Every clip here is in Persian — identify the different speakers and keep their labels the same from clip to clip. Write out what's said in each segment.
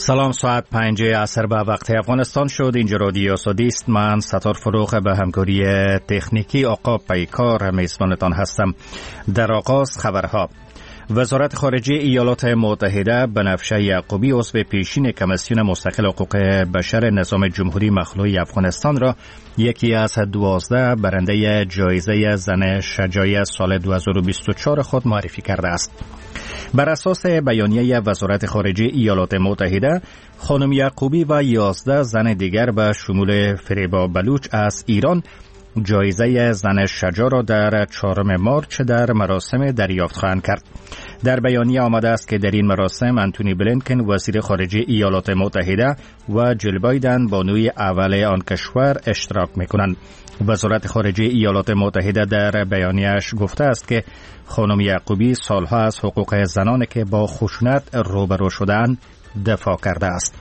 Speaker 1: سلام، ساعت 5 عصر به وقت افغانستان شد. اینجا رادیو سعودی است. من ستار فروغ به همکاری تکنیکی آقا پیکار میزبانتان هستم. در آغاز خبرها. وزارت خارجه ایالات متحده بنفشه یعقوبی عضو پیشین کمیسیون مستقل حقوق بشر نظام جمهوری مخلوع افغانستان را یکی از 12 برنده جایزه زن شجاعی سال 2024 خود معرفی کرده است. بر اساس بیانیه وزارت خارجه ایالات متحده، خانم یعقوبی و 11 زن دیگر به شمول فریبا بلوچ از ایران جایزه زن شجاع را در 4 مارچ در مراسم دریافت خواهند کرد. در بیانیه آمده است که در این مراسم انتونی بلینکن وزیر خارجه ایالات متحده و جل بایدن بانوی اول آن کشور اشتراک می‌کنند. وزارت خارجه ایالات متحده در بیانیه‌اش گفته است که خانم یعقوبی سالها از حقوق زنانی که با خشونت روبرو شدند دفاع کرده است.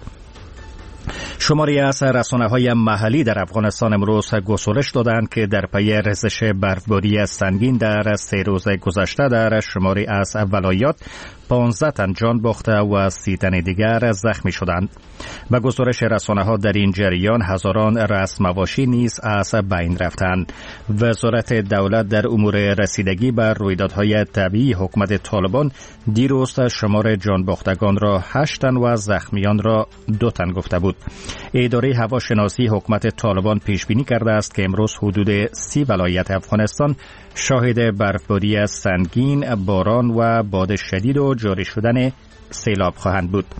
Speaker 1: شماری از رسانه‌های محلی در افغانستان امروز گزارش دادند که در پی ریزش برفباری سنگین در 3 روز گذشته در شماری از ولایات 15 تن جان باخته و 30 تن دیگر زخمی شدند. به گزارش رسانه‌ها در این جریان هزاران رأس مواشی نیز از بین رفتند. وزارت دولت در امور رسیدگی به رویدادهای طبیعی حکومت طالبان دیروز شمار جان باختگان را 8 تن و زخمیان را 2 تن گفته بود. اداره هواشناسی حکومت طالبان پیش بینی کرده است که امروز حدود 30 ولایت افغانستان شاهد برفباری سنگین، باران و باد شدید و جاری شدن سیلاب خواهند بود.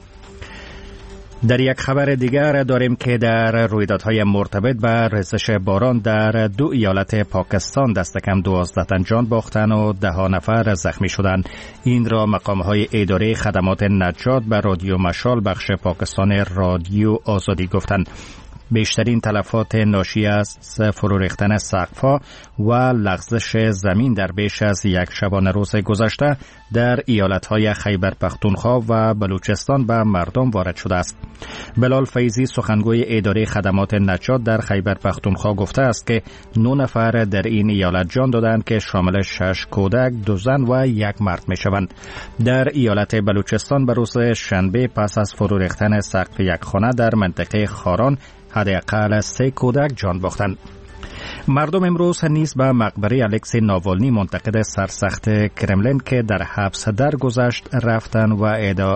Speaker 1: در یک خبر دیگر داریم که در رویدادهای مرتبط به ریزش باران در 2 ایالت پاکستان دست کم 12 تن جان باختند و 10 نفر زخمی شدند. این را مقامهای اداره خدمات نجات به رادیو مشال بخش پاکستان رادیو آزادی گفتند. بیشترین تلفات ناشی از فرو ریختن سقف‌ها و لغزش زمین در بیش از یک شبانه روز گذشته در ایالت‌های خیبر پختونخوا و بلوچستان به مردم وارد شده است. بلال فیضی سخنگوی اداره خدمات نجات در خیبر پختونخوا گفته است که 9 نفر در این ایالت جان دادند که شامل 6 کودک، 2 زن و 1 مرد می‌شوند. در ایالت بلوچستان به روز شنبه پس از فرو ریختن سقف یک خانه در منطقه خاران حداقل 3 کودک جان باختند. مردم امروز نیز به مقبره الکسی ناوالنی منتقد سرسخت کرملین که در حبس درگذشت رفتند و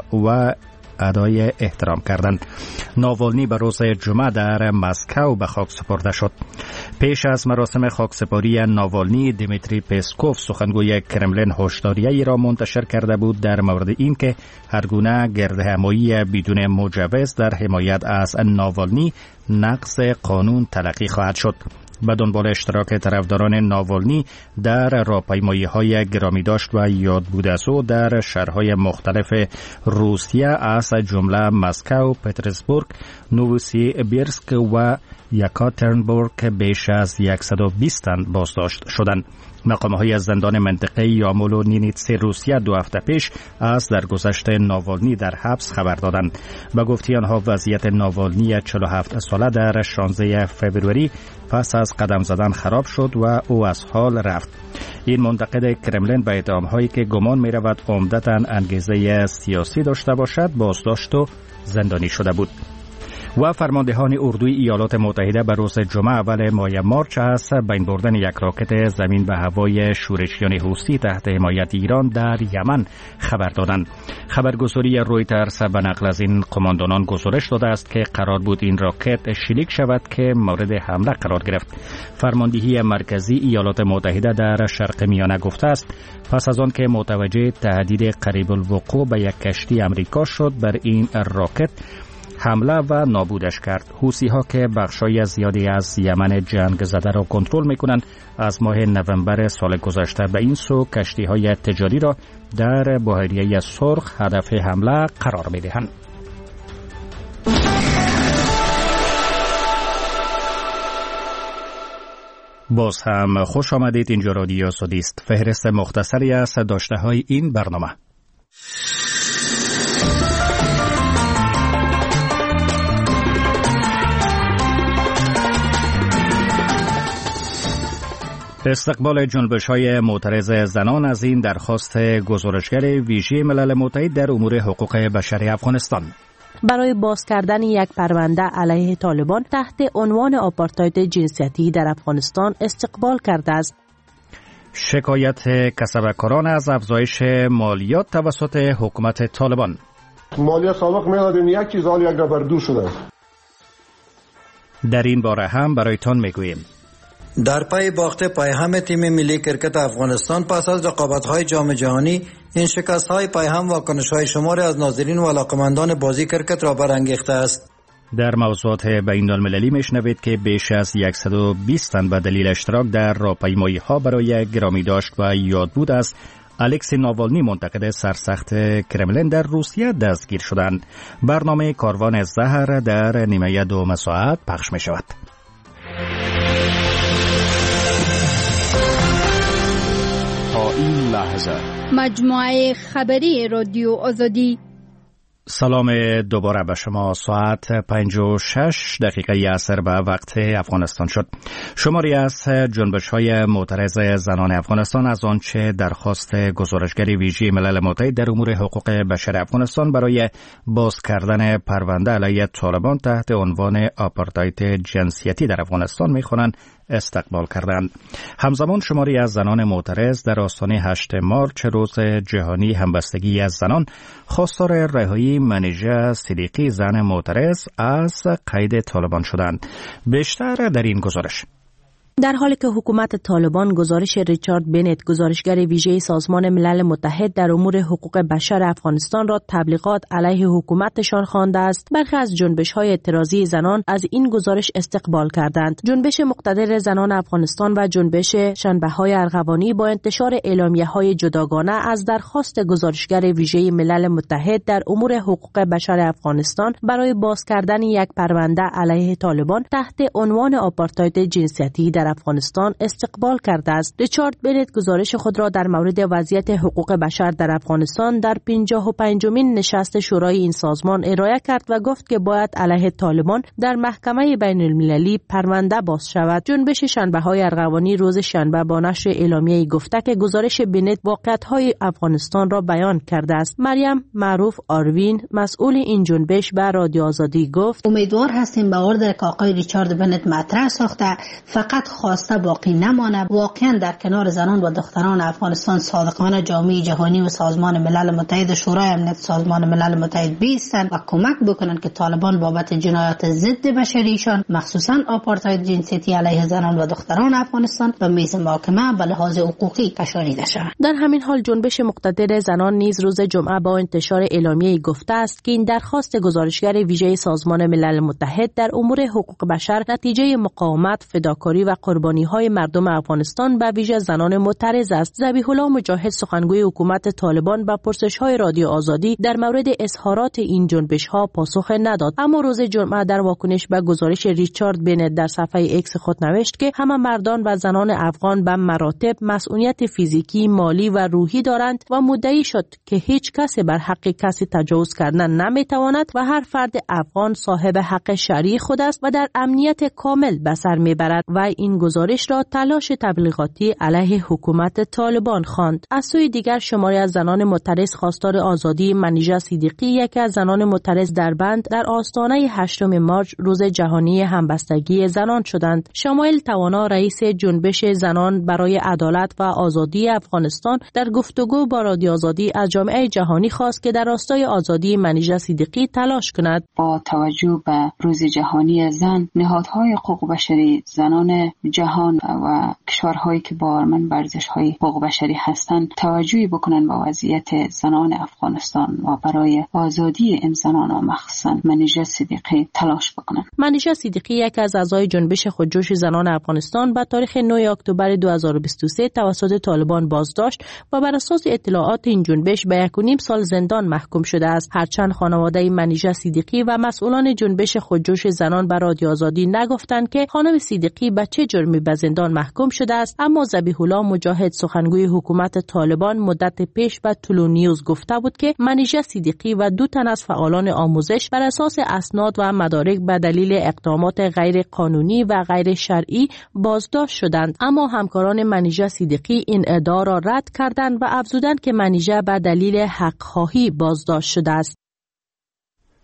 Speaker 1: ادای احترام کردند. ناوالنی به روز جمعه در مسکو به خاک سپرده شد. پیش از مراسم خاکسپاری ناوالنی، دیمیتری پسکوف سخنگوی کرملین هشداریه‌ای را منتشر کرده بود در مورد اینکه هرگونه گردهمایی بدون مجوز در حمایت از ناوالنی نقض قانون تلقی خواهد شد. به دنبال اشتراک طرفداران ناوالنی در راهپیمایی‌های گرامی داشت و یاد بود از او در شهرهای مختلف روسیه از جمله مسکو، پترزبورگ، نووسیبیرسک و یکاترینبورگ بیش از 120 تن بازداشت شدند. مقام‌های از زندان منطقه یامول و نینیتسی روسیه 2 هفته پیش از درگذشت ناوالنی در حبس خبر دادند. به گفته آنها وضعیت ناوالنی 47 ساله در 16 فوریه پس از قدم زدن خراب شد و او از حال رفت. این منتقد کرملین به اتهام‌هایی که گمان می‌رود عمدتاً انگیزه سیاسی داشته باشد بازداشت و زندانی شده بود. و فرماندهان اردوی ایالات متحده به روز جمعه اول ماه مارچ از بین بردن یک راکت زمین به هوای شورشیان حوثی تحت حمایت ایران در یمن خبر دادند. خبرگزاری رویترز به نقل از این قماندانان گزارش داده است که قرار بود این راکت شلیک شود که مورد حمله قرار گرفت. فرماندهی مرکزی ایالات متحده در شرق میانه گفته است پس از آن که متوجه تهدید قریب الوقوع به یک کشتی امریکا شد بر این راکت حمله و نابودش کرد. حوثی‌ها که بخشای زیادی از یمن جنگ زده را کنترل می‌کنند از ماه نوامبر سال گذشته به این سو کشتی‌های تجاری را در بحیره سرخ هدف حمله قرار می‌دهند. باز هم خوش آمدید. اینجا رادیو سعودی است. فهرست مختصری از داشته‌های این برنامه. استقبال جنبش‌های معترض زنان از این درخواست گزارشگر ویژه ملل متحد در امور حقوق بشری افغانستان.
Speaker 2: برای باز کردن یک پرونده علیه طالبان تحت عنوان آپارتاید جنسیتی در افغانستان استقبال کرده است.
Speaker 1: شکایت کسبکاران از افزایش مالیات توسط حکومت طالبان.
Speaker 3: مالیات سابق میدادیم یک چیز، حال یک نفر دو شده.
Speaker 1: در این باره هم برایتان میگوییم.
Speaker 4: در پی باخت پیهم تیم ملی کرکت افغانستان پس از رقابت‌های جام جهانی، این شکست‌های پیهم واکنش‌های شماری از ناظرین و علاقه‌مندان بازی کرکت را برانگیخته است.
Speaker 1: در موضوعات بین‌المللی میشنوید که بیش از 120 تن به دلیل اشتراک در راهپیمایی‌ها برای گرامی داشت و یادبود است الکسی ناوالنی منتقد سرسخت کرملین در روسیه دستگیر شدند. برنامه کاروان زهر در نیمه دوم ساعت پخش می شود.
Speaker 5: تا این لحظه
Speaker 6: مجموعه خبری رادیو آزادی.
Speaker 1: سلام دوباره به شما. ساعت 5:06 عصر به وقت افغانستان شد. شماری از جنبش‌های معترض زنان افغانستان از آنچه درخواست گزارشگر ویژه ملل متحد در امور حقوق بشر افغانستان برای باز کردن پرونده علیه طالبان تحت عنوان آپارتاید جنسیتی در افغانستان می‌خوانند استقبال کردند. همزمان شماری از زنان معترض در آستانه 8 مارچ روز جهانی همبستگی از زنان خواستار رهایی منیژه صدیقی زن معترض از قید طالبان شدند. بیشتر در این گزارش.
Speaker 2: در حالی که حکومت طالبان گزارش ریچارد بنت گزارشگر ویژه سازمان ملل متحد در امور حقوق بشر افغانستان را تبلیغات علیه حکومتشان خوانده است، برخی از جنبش‌های اعتراضی زنان از این گزارش استقبال کردند. جنبش مقتدر زنان افغانستان و جنبش شنبه‌های ارغوانی با انتشار اعلامیه‌های جداگانه از درخواست گزارشگر ویژه ملل متحد در امور حقوق بشر افغانستان برای باز کردن یک پرونده علیه طالبان تحت عنوان آپارتاید جنسیتی در افغانستان استقبال کرده است. ریچارد بنت گزارش خود را در مورد وضعیت حقوق بشر در افغانستان در 55مین نشست شورای این سازمان ارائه کرد و گفت که باید علیه طالبان در محکمه بین المللی پرونده باز شود. جنبش شنبه‌های ارغوانی روز شنبه با نشر اعلامیه‌ای گفته که گزارش بنت واقعیت‌های افغانستان را بیان کرده است. مریم معروف آروین مسئول این جنبش به رادیو آزادی گفت:
Speaker 7: امیدوار هستیم به اوردر که آقای ریچارد بنت مطرح ساخته فقط خواسته باقی نمانه، واقعا در کنار زنان و دختران افغانستان صادقانه جامعه جهانی و سازمان ملل متحد، شورای امنیت سازمان ملل متحد بیستن و کمک بکنن که طالبان بابت جنایات ضد بشریشان مخصوصا آپارتاید جنسیتی علیه زنان و دختران افغانستان به میز محاکمه به لحاظ حقوقی کشانیده شود.
Speaker 2: در همین حال جنبش مقتدر زنان نیز روز جمعه با انتشار اعلامیه‌ای گفته است که این درخواست گزارشگر ویژه سازمان ملل متحد در امور حقوق بشر نتیجه مقاومت، فداکاری و قربانی‌های مردم افغانستان به ویژه زنان معترض است. ذبیح الله مجاهد سخنگوی حکومت طالبان به پرسش‌های رادیو آزادی در مورد اظهارات این جنبش‌ها پاسخ نداد، اما روز جمعه در واکنش به گزارش ریچارد بنت در صفحه ایکس خود نوشت که همه مردان و زنان افغان به مراتب مسئولیت فیزیکی، مالی و روحی دارند و مدعی شد که هیچ کسی بر حق کسی تجاوز کردن نمی‌تواند و هر فرد افغان صاحب حق شرعی خود است و در امنیت کامل به سر می‌برد و این گزارش را تلاش تبلیغاتی علیه حکومت طالبان خواند. از سوی دیگر شماری از زنان معترض خواستار آزادی منیژه صدیقی، یکی از زنان معترض در بند، در آستانه 8 مارچ روز جهانی همبستگی زنان شدند. شمایل توانا رئیس جنبش زنان برای عدالت و آزادی افغانستان در گفتگو با رادیو آزادی از جامعه جهانی خواست که در راستای آزادی منیژه صدیقی تلاش کند.
Speaker 8: با توجه به روز جهانی زن، نهادهای حقوق بشری زنان جهان و کشورهایی که باورمند بر ارزش‌های حقوق بشری هستند توجهی بکنن به وضعیت زنان افغانستان و برای آزادی این زنان و مخصوصا منیژه صدیقی تلاش بکنن.
Speaker 2: منیژه صدیقی یک از اعضای جنبش خودجوش زنان افغانستان به تاریخ 9 اکتبر 2023 توسط طالبان بازداشت و بر اساس اطلاعات این جنبش به 1.5 سال زندان محکوم شده است. هرچند خانواده منیژه صدیقی و مسئولان جنبش خودجوش زنان به رادیو آزادی نگفتند که خانم صدیقی به چه جرمی به زندان محکوم شده است، اما ذبیح الله مجاهد سخنگوی حکومت طالبان مدت پیش به طلوع نیوز گفته بود که منیژه صدیقی و 2 تن از فعالان آموزش بر اساس اسناد و مدارک به دلیل اقدامات غیر قانونی و غیر شرعی بازداشت شدند، اما همکاران منیژه صدیقی این ادعا را رد کردند و افزودند که منیژه به دلیل حق‌خواهی بازداشت شده است.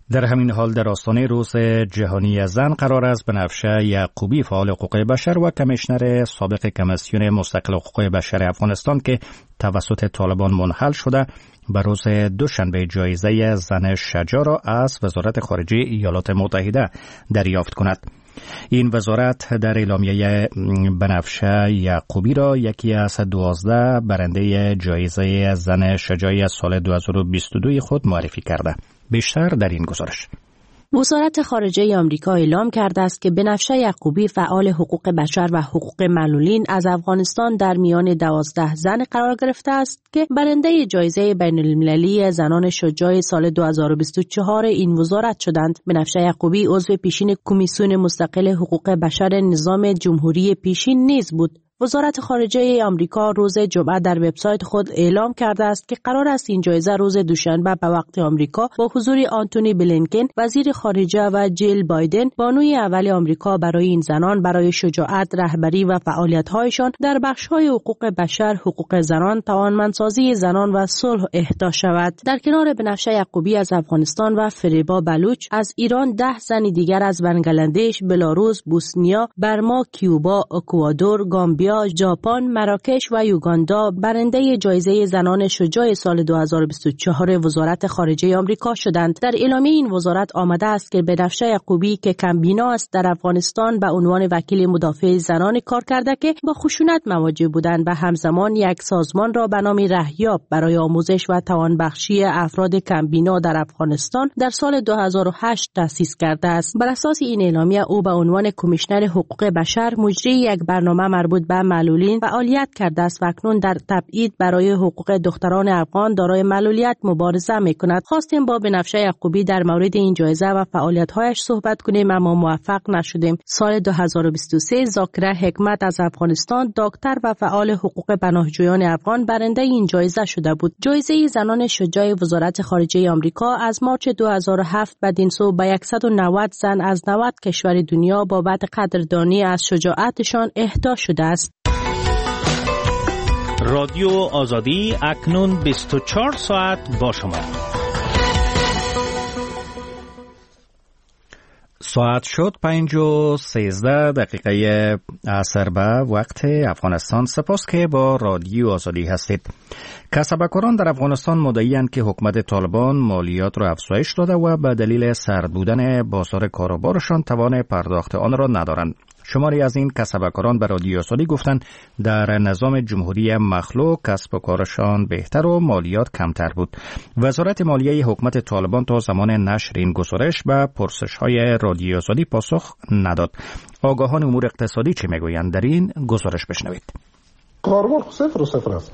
Speaker 1: در همین حال در آستانه روز جهانی زن قرار است بنفشه یعقوبی فعال حقوق بشر و کمیشنر سابق کمیسیون مستقل حقوق بشر افغانستان که توسط طالبان منحل شده به روز دوشنبه جایزه زن شجاع را از وزارت خارجه ایالات متحده دریافت کند. این وزارت در اعلامیه بنفشه یعقوبی را یکی از 12 برنده جایزه زن شجاع سال 2022 خود معرفی کرده. بیشتر در این گزارش.
Speaker 2: وزارت خارجه آمریکا اعلام کرده است که بنفشه یعقوبی فعال حقوق بشر و حقوق معلولین از افغانستان در میان 12 زن قرار گرفته است که برنده جایزه بین المللی زنان شجاع سال 2024 این وزارت شدند. بنفشه یعقوبی عضو پیشین کمیسیون مستقل حقوق بشر نظام جمهوری پیشین نیز بود. وزارت خارجه آمریکا روز جمعه در وبسایت خود اعلام کرده است که قرار است این جایزه روز دوشنبه به وقت آمریکا با حضور آنتونی بلینکن وزیر خارجه و جیل بایدن بانوی اول آمریکا برای این زنان برای شجاعت، رهبری و فعالیت‌هایشان در بخش‌های حقوق بشر، حقوق زنان، توانمندسازی زنان و صلح اهدا شود. در کنار بنفشه یعقوبی از افغانستان و فریبا بلوچ از ایران 10 زن دیگر از بنگلادش، بلاروس، بوسنیا، برما، کیوبا، اکوادور، گامبیا، ژاپن، مراکش و یوگاندا برنده جایزه زنان شجاع سال 2024 وزارت خارجه آمریکا شدند. در اعلامیه این وزارت آمده است که بنفشه یعقوبی که کمبینا است در افغانستان به عنوان وکیل مدافع زنان کار کرده که با خشونت مواجه بودند و همزمان یک سازمان را به نام رهیاب برای آموزش و توانبخشی افراد کمبینا در افغانستان در سال 2008 تأسیس کرده است. بر اساس این اعلامیه او به عنوان کمیشنر حقوق بشر مجری یک برنامه مربوط به معلولین فعالیت کرده است و اکنون در تبعید برای حقوق دختران افغان دارای معلولیت مبارزه می‌کند. خواستیم با بنفشه یعقوبی در مورد این جایزه و فعالیت‌هایش صحبت کنیم اما موفق نشدیم. سال 2023 ذاکره حکمت از افغانستان دکتر و فعال حقوق پناهجویان افغان برنده این جایزه شده بود. جایزه زنان شجاع وزارت خارجه آمریکا از مارچ 2007 بدین سو به 190 زن از 90 کشور دنیا بابت قدردانی از شجاعتشان اهدا شده است.
Speaker 1: رادیو آزادی اکنون 24 ساعت با شما. ساعت شد 5:13 عصر به وقت افغانستان. سپاس که با رادیو آزادی هستید. کسبکاران در افغانستان مدعی‌اند که حکومت طالبان مالیات را افزایش داده و به دلیل سرد بودن بازار کاروبارشان توان پرداخت آن را ندارند. شماری از این کسبکاران به رادیو آزادی گفتند در نظام جمهوری مخلوق کسب و کارشان بهتر و مالیات کمتر بود. وزارت مالیه حکومت طالبان تا زمان نشر این گزارش به پرسش‌های رادیو آزادی پاسخ نداد. آگاهان امور اقتصادی چه میگویند؟ در این گزارش بشنوید.
Speaker 3: کاروبار صفر است.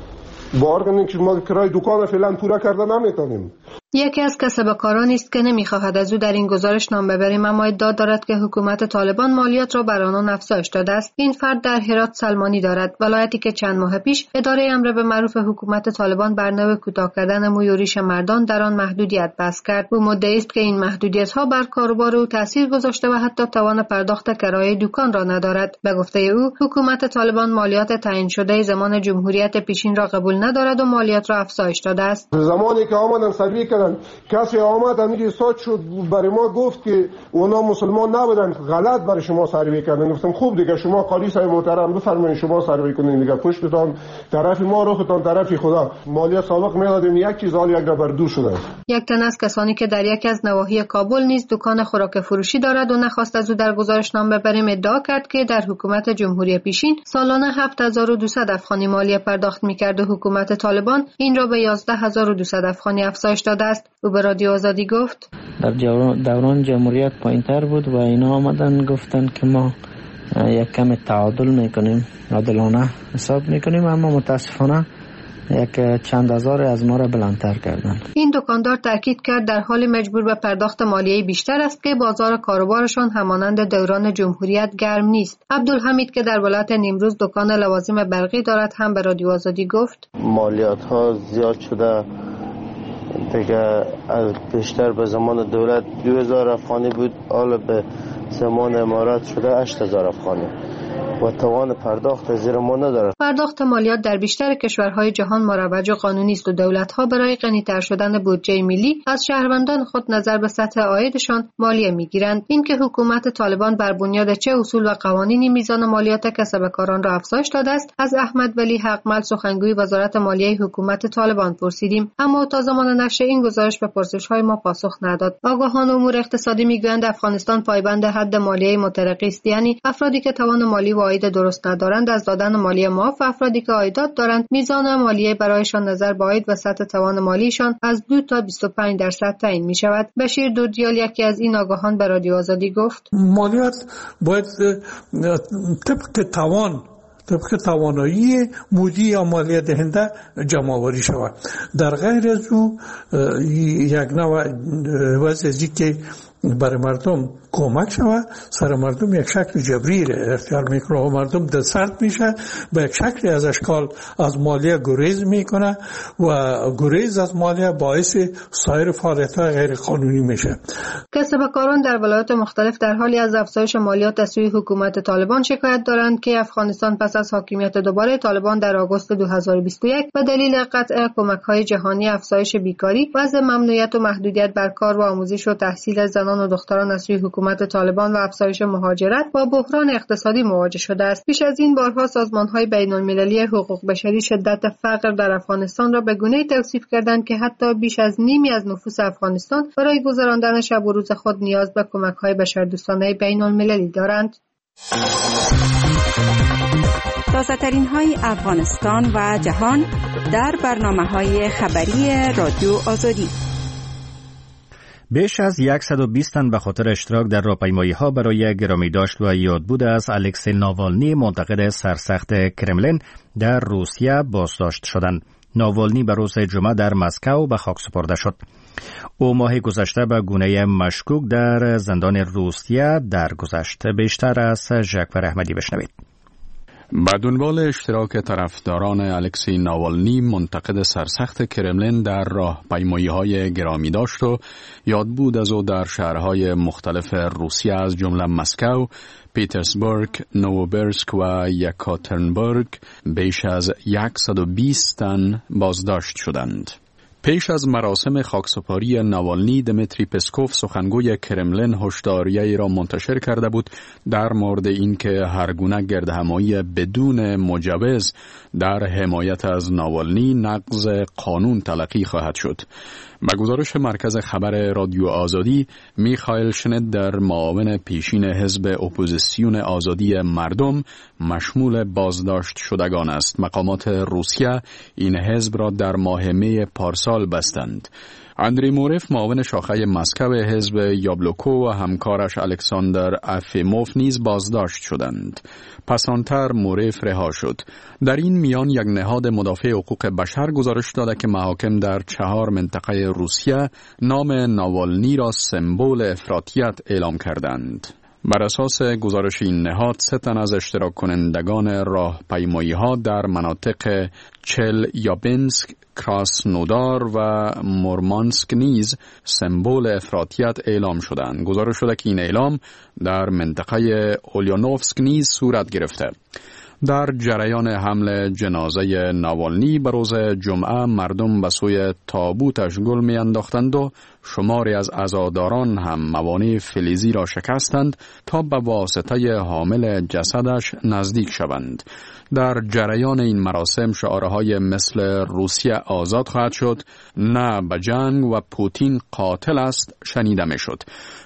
Speaker 3: بارگانی که ما کرای دکان فعلا پورا کرده نمیتونیم.
Speaker 9: یکی از کسبکارانی است که نمیخواهد از او در این گزارش نام ببریم اما ادعا دارد که حکومت طالبان مالیات را بر آنان افزایش داده است. این فرد در هرات سلمانی دارد، ولایتی که چند ماه پیش اداره امر به معروف حکومت طالبان بر نوع کوتاه کردن موی و ریش مردان در آن محدودیت بس کرد. او مدعی است که این محدودیت‌ها بر کاروبار او تاثیر گذاشته و حتی توان پرداخت کرایه دکان را ندارد. به گفته او حکومت طالبان مالیات تعیین شده زمان جمهوریت پیشین را قبول ندارد و مالیات را افزایش داده است.
Speaker 3: زمانی که آمدن سروی کردن کسی آمد همینجوری ساعت شد برای ما گفت که اونا مسلمان نبودن، غلط برای شما سروی کردن. گفتم خوب دیگه شما قاضی صاحب محترم بفرمایید شما سروی کنین دیگه، پشتتان طرف ما روختان طرف خدا. مالیات سابق میدادیم یک چیز حال یک بر دو شده. یک تن از کسانی که در یکی از نواحی کابل نیز دکان خوراک فروشی دارد و نخواست از او در گزارش نام ببریم ادعا کرد که در حکومت جمهوری پیشین سالانه 7200 افغانی مالیه پرداخت می‌کرد و حکومت طالبان این را به 11200 افغانی افزایش داده است. او به رادیو آزادی گفت
Speaker 10: در دوران جمهوریت پایین‌تر بود و اینا آمدن گفتن که ما یک کم تعادل میکنیم، عادلانه حساب میکنیم، اما متاسفانه یک چند هزار از ما را بلندتر کردن.
Speaker 9: این دکاندار تاکید کرد در حال مجبور به پرداخت مالیه بیشتر است که بازار کاروبارشان همانند دوران جمهوریت گرم نیست. عبدالحمید که در ولایت نیمروز دکان لوازم برقی دارد هم به رادیو آزادی گفت
Speaker 11: مالیات ها زیاد شده دیگه، از بیشتر به زمان دولت 2000 افغانی بود، حالا به زمان امارات شده 8000 افغانی. و توان پرداخت زیر ما ندارد.
Speaker 9: پرداخت مالیات در بیشتر کشورهای جهان مروج و قانونی است و دولت‌ها برای غنی‌تر شدن بودجه ملی از شهروندان خود نظر به سطح عایدشان مالیه می‌گیرند. اینکه حکومت طالبان بر بنیاد چه اصول و قوانینی میزان مالیات کسبکاران را افزایش داده است، از احمد ولی حقمل سخنگوی وزارت مالیه حکومت طالبان پرسیدیم، اما تا زمان نشر این گزارش به پرسش‌های ما پاسخ نداد. آگاهان امور اقتصادی می‌گویند افغانستان پایبند حد مالیه مترقی است، یعنی افرادی که توان مالی و عاید درست ندارند از دادن مالیه معاف و افرادی که عایدات دارند میزان مالیه برایشان نظر به عاید و سطح توان مالیشان از 2 تا 25% تعیین می‌شود. بشیر دودیال یکی از این آگاهان به رادیو آزادی گفت:
Speaker 12: مالیات باید طبق توانایی مودی یا مالیه دهنده جمع آوری شود. در غیر از او یک نوع وضعی که برای مردم کمک شود، سر مردم یک شکل جبری اختیار میکنه و مردم دلسرد میشه، به یک شکلی از اشکال از مالیه گریز میکنه و گریز از مالیه باعث سایر فعالیت‌های غیر قانونی میشه.
Speaker 9: کسبکاران در ولایات مختلف در حالی از افزایش مالیات از سوی حکومت طالبان شکایت دارند که افغانستان پس از حاکمیت دوباره طالبان در آگوست 2021 به دلیل قطع کمک‌های جهانی، افزایش بیکاری، وضع ممنوعیت و محدودیت بر کار و آموزش و تحصیل زنان و دختران از سوی حکومت طالبان و افزایش مهاجرت با بحران اقتصادی مواجه شده است. پیش از این بارها سازمان‌های بین‌المللی حقوق بشری شدت فقر در افغانستان را به گونه‌ای توصیف کردند که حتی بیش از نیمی از نفوس افغانستان برای گذراندن شب و روز خود نیاز به کمک‌های بشردوستانه بین‌المللی دارند.
Speaker 13: تازه‌ترین های افغانستان و جهان در برنامه‌های خبری رادیو آزادی.
Speaker 1: بیش از 120 تن به خاطر اشتراک در راهپیمایی‌ها برای گرامی داشت و یادبود از الکسی ناوالنی منتقد سرسخت کرملین در روسیه بازداشت شدند. ناوالنی به روز جمعه در مسکو به خاک سپرده شد. او ماه گذشته به گونه مشکوک در زندان روسیه درگذشت. بیشتر از ژاکفر احمدی بشنوید.
Speaker 5: به دنبال اشتراک طرفداران الکسی ناوالنی منتقد سرسخت کرملین در راهپیمایی‌های گرامی داشت و یادبود از او در شهرهای مختلف روسیه از جمله مسکو، پیترزبورگ، نووبرسک و یکاترینبورگ بیش از 120 تن بازداشت شدند. پیش از مراسم خاکسپاری ناوالنی، دمیتری پسکوف سخنگوی کرملین هشداریه‌ای را منتشر کرده بود در مورد اینکه هرگونه گردهمایی بدون مجوز در حمایت از ناوالنی نقض قانون تلقی خواهد شد. به گزارش مرکز خبر رادیو آزادی، میخائیل شنیدر معاون پیشین حزب اپوزیسیون آزادی مردم مشمول بازداشت شدگان است. مقامات روسیه این حزب را در ماه می پارسال بستند. اندری موریف معاون شاخه مسکو حزب یابلوکو و همکارش الکساندر افیموف نیز بازداشت شدند. پسانتر موریف رها شد. در این میان یک نهاد مدافع حقوق بشر گزارش داده که محاکم در 4 منطقه روسیه نام ناوالنی را سمبل افراطیت اعلام کردند. بر اساس گزارش این نهاد 3 تن از اشتراک کنندگان راهپیمایی‌ها در مناطق چلیابینسک، کراسنودار و مورمانسک نیز سمبل افراطیت اعلام شدند. گزارش شده که این اعلام در منطقه اولیانوفسک نیز صورت گرفته. در جریان حمل جنازه ناوالنی به روز جمعه مردم به سوی تابوتش گل می انداختند و شماری از عزاداران هم موانع فلزی را شکستند تا به واسطه حامل جسدش نزدیک شوند. در جریان این مراسم شعارهای مثل روسیه آزاد خواهد شد، نه به جنگ و پوتین قاتل است شنیده می شد.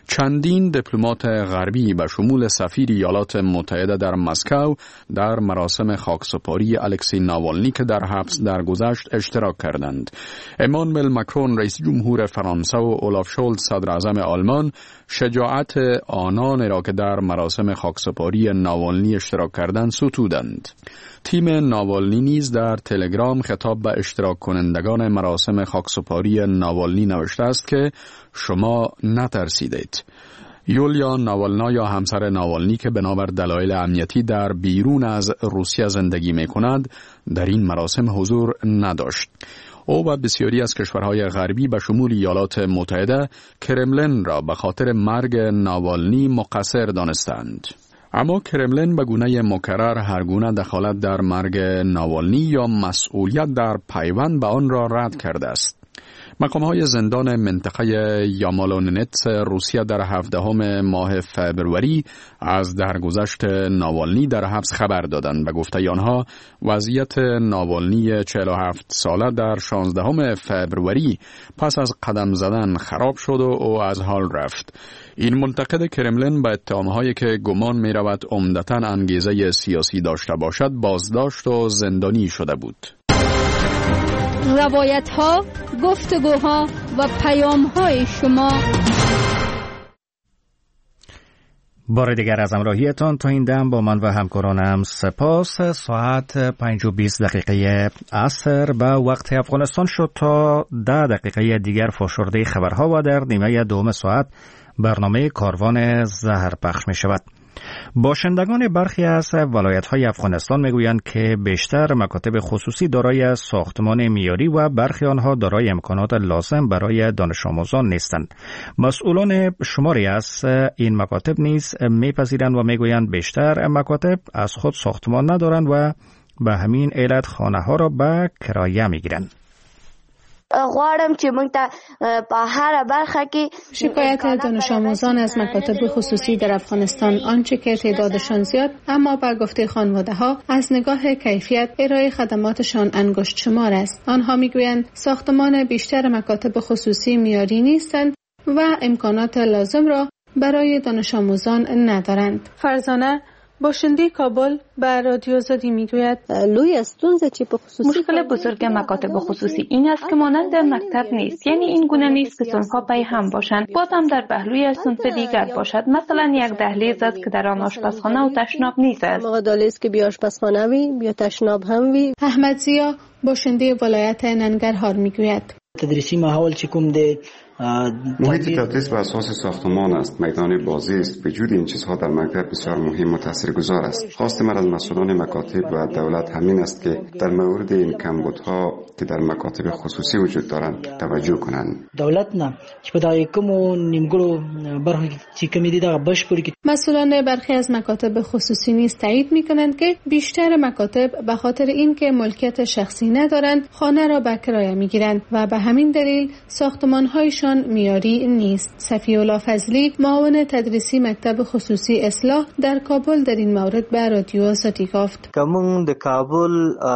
Speaker 5: چندین دیپلمات غربی به شمول سفیر ایالات متحده در مسکو در مراسم خاکسپاری الکسی ناوالنی که در حبس درگذشت اشتراک کردند. امانوئل ماکرون رئیس جمهور فرانسه و اولاف شولز صدر اعظم آلمان شجاعت آنان را که در مراسم خاکسپاری ناوالنی اشتراک کردند ستودند. تیم ناوالنی نیز در تلگرام خطاب به اشتراک کنندگان مراسم خاکسپاری ناوالنی نوشته است که شما نترسیدید. یولیا ناوالنا یا همسر ناوالنی که بنابر دلایل امنیتی در بیرون از روسیه زندگی می‌کند در این مراسم حضور نداشت. او و بسیاری از کشورهای غربی به شمول ایالات متحده کرملین را به خاطر مرگ ناوالنی مقصر دانستند. اما کرملین به گونه مکرر هر گونه دخالت در مرگ ناوالنی یا مسئولیت در پیوند به آن را رد کرده است. مقام‌های زندان منطقه یامالوننتس روسیه در 17 ماه فبروری از درگذشت ناوالنی در حبس خبر دادند. به گفته آنها وضعیت ناوالنی 47 ساله در 16 فبروری پس از قدم زدن خراب شد و او از حال رفت. این منتقد کرملین به اتهام‌هایی که گمان می‌رود عمدتاً انگیزه سیاسی داشته باشد بازداشت و زندانی شده بود.
Speaker 6: روایت‌ها، گفتگوها و پیام‌های شما.
Speaker 1: بار دیگر از همراهیتان تا این دم با من و همکارانم سپاس. ساعت 5:20 عصر به وقت افغانستان شد. تا 10 دقیقه دیگر فشرده خبرها و در نیمه دوم ساعت برنامه کاروان زهر پخش می شود. باشندگان برخی از ولایت‌های افغانستان میگویند که بیشتر مکاتب خصوصی دارای ساختمان معیاری و برخی آنها دارای امکانات لازم برای دانش آموزان نیستند. مسئولان شماری از این مکاتب نیز میپذیرند و میگویند بیشتر مکاتب از خود ساختمان ندارند و به همین علت خانه‌ها را به کرایه میگیرند.
Speaker 14: غواړم چې موږ ته په هر برخه کې
Speaker 9: شکایت دانش آموزان از مکاتب خصوصی در افغانستان آنچه که تعدادشان زیاد اما بر گفته خانواده ها از نگاه کیفیت ارائه خدماتشان انگشت شمار است. آنها میگویند ساختمان بیشتر مکاتب خصوصی معیاری نیستند و امکانات لازم را برای دانش آموزان ندارند. فرزانه باشنده کابل به رادیو آزادی میگوید
Speaker 15: مشکل بزرگ مکاتب خصوصی این است که مانند مکتب نیست، یعنی این گونه نیست که صنف‌ها پای هم باشند، بازم در پهلوی صنف دیگر باشد. مثلا یک دهلیز است که در آن آشپزخانه و تشناب نیست است.
Speaker 16: دهلیز که بیا آشپزخانه وی بیا تشناب هم وی.
Speaker 9: احمد زیا باشنده ولایت ننگرهار میگوید
Speaker 17: تدریسی ماحول چې کوم دی
Speaker 18: محیط تدریس بر اساس ساختمان است، میدان بازی است. وجود این چیزها در مکتب بسیار مهم و تاثیرگذار است. خواست من از مسئولان مکاتب و دولت همین است که در مورد این کمبودها که در مکاتب خصوصی وجود دارند توجه کنند.
Speaker 17: دولت نه چې په دای کوم نیمګړو برخو چې کمی دي دا بشپړ کی.
Speaker 9: مسئولان برخی از مکاتب خصوصی نیز تایید میکنند که بیشتر مکاتب به خاطر اینکه ملکیت شخصی ندارند خانه را به کرایه میگیرند و به همین دلیل ساختمان‌هایشان معیاری نیست. صفی‌الله فضلی معاون تدریسی مکتب خصوصی اصلاح در کابل در این مورد به رادیو آزادی گفت
Speaker 11: کمون د کابل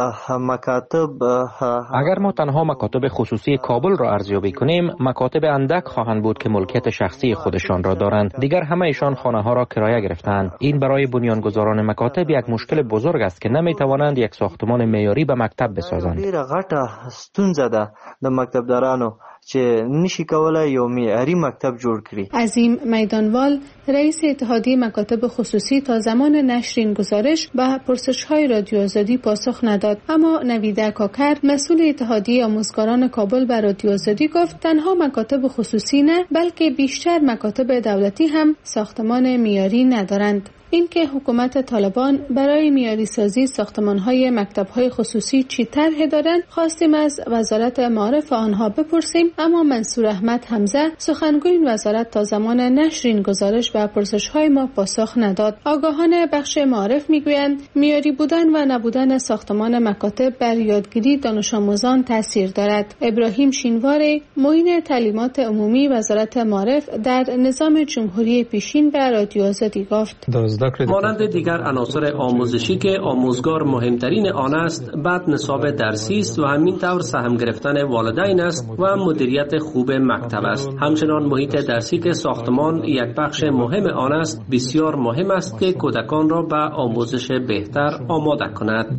Speaker 11: مکاتب
Speaker 19: اگر ما تنها مکاتب خصوصی کابل را ارزیابی کنیم مکاتب اندک خواهند بود که ملکیت شخصی خودشان را دارند. دیگر همه ایشان خانه ها را کرایه گرفتند. این برای بنیانگذاران مکاتب یک مشکل بزرگ است که نمی توانند یک ساختمان معیاری به مکتب بسازند.
Speaker 11: ډیره غټه ستونزه ده د مکتبدارانو چې نشي کولای یو معیاري مکتب جوړ کړي.
Speaker 9: عظیم میدانوال رئیس اتحادیه مکاتب خصوصی تا زمان نشر این گزارش به پرسش‌های رادیو آزادی پاسخ نداد، اما نویده کاکر مسئول اتحادیه آموزگاران کابل به رادیو آزادی گفت تنها مکاتب خصوصی نه بلکه بیشتر مکاتب دولتی هم ساختمان معیاری ندارند. اینکه حکومت طالبان برای معیاری سازی ساختمان‌های مکتب‌های خصوصی چی طرح دارند خواستیم از وزارت معارف آنها بپرسیم، اما منصور احمد حمزه سخنگوی این وزارت تا زمان نشر این گزارش به پرسش‌های ما پاسخ نداد. آگاهان بخش معارف میگویند معیاری بودن و نبودن ساختمان مکاتب بر یادگیری دانش آموزان تاثیر دارد. ابراهیم شینواری معین تعلیمات عمومی وزارت معارف در نظام جمهوری پیشین به رادیو آزادی گفت
Speaker 20: مانند دیگر عناصر آموزشی که آموزگار مهمترین آن است، بعد نصاب درسی است و همین طور سهم گرفتن والدین است و مدیریت خوب مکتب است. همچنان محیط درسی که ساختمان یک بخش مهم آن است، بسیار مهم است که کودکان را به آموزش بهتر آماده کند.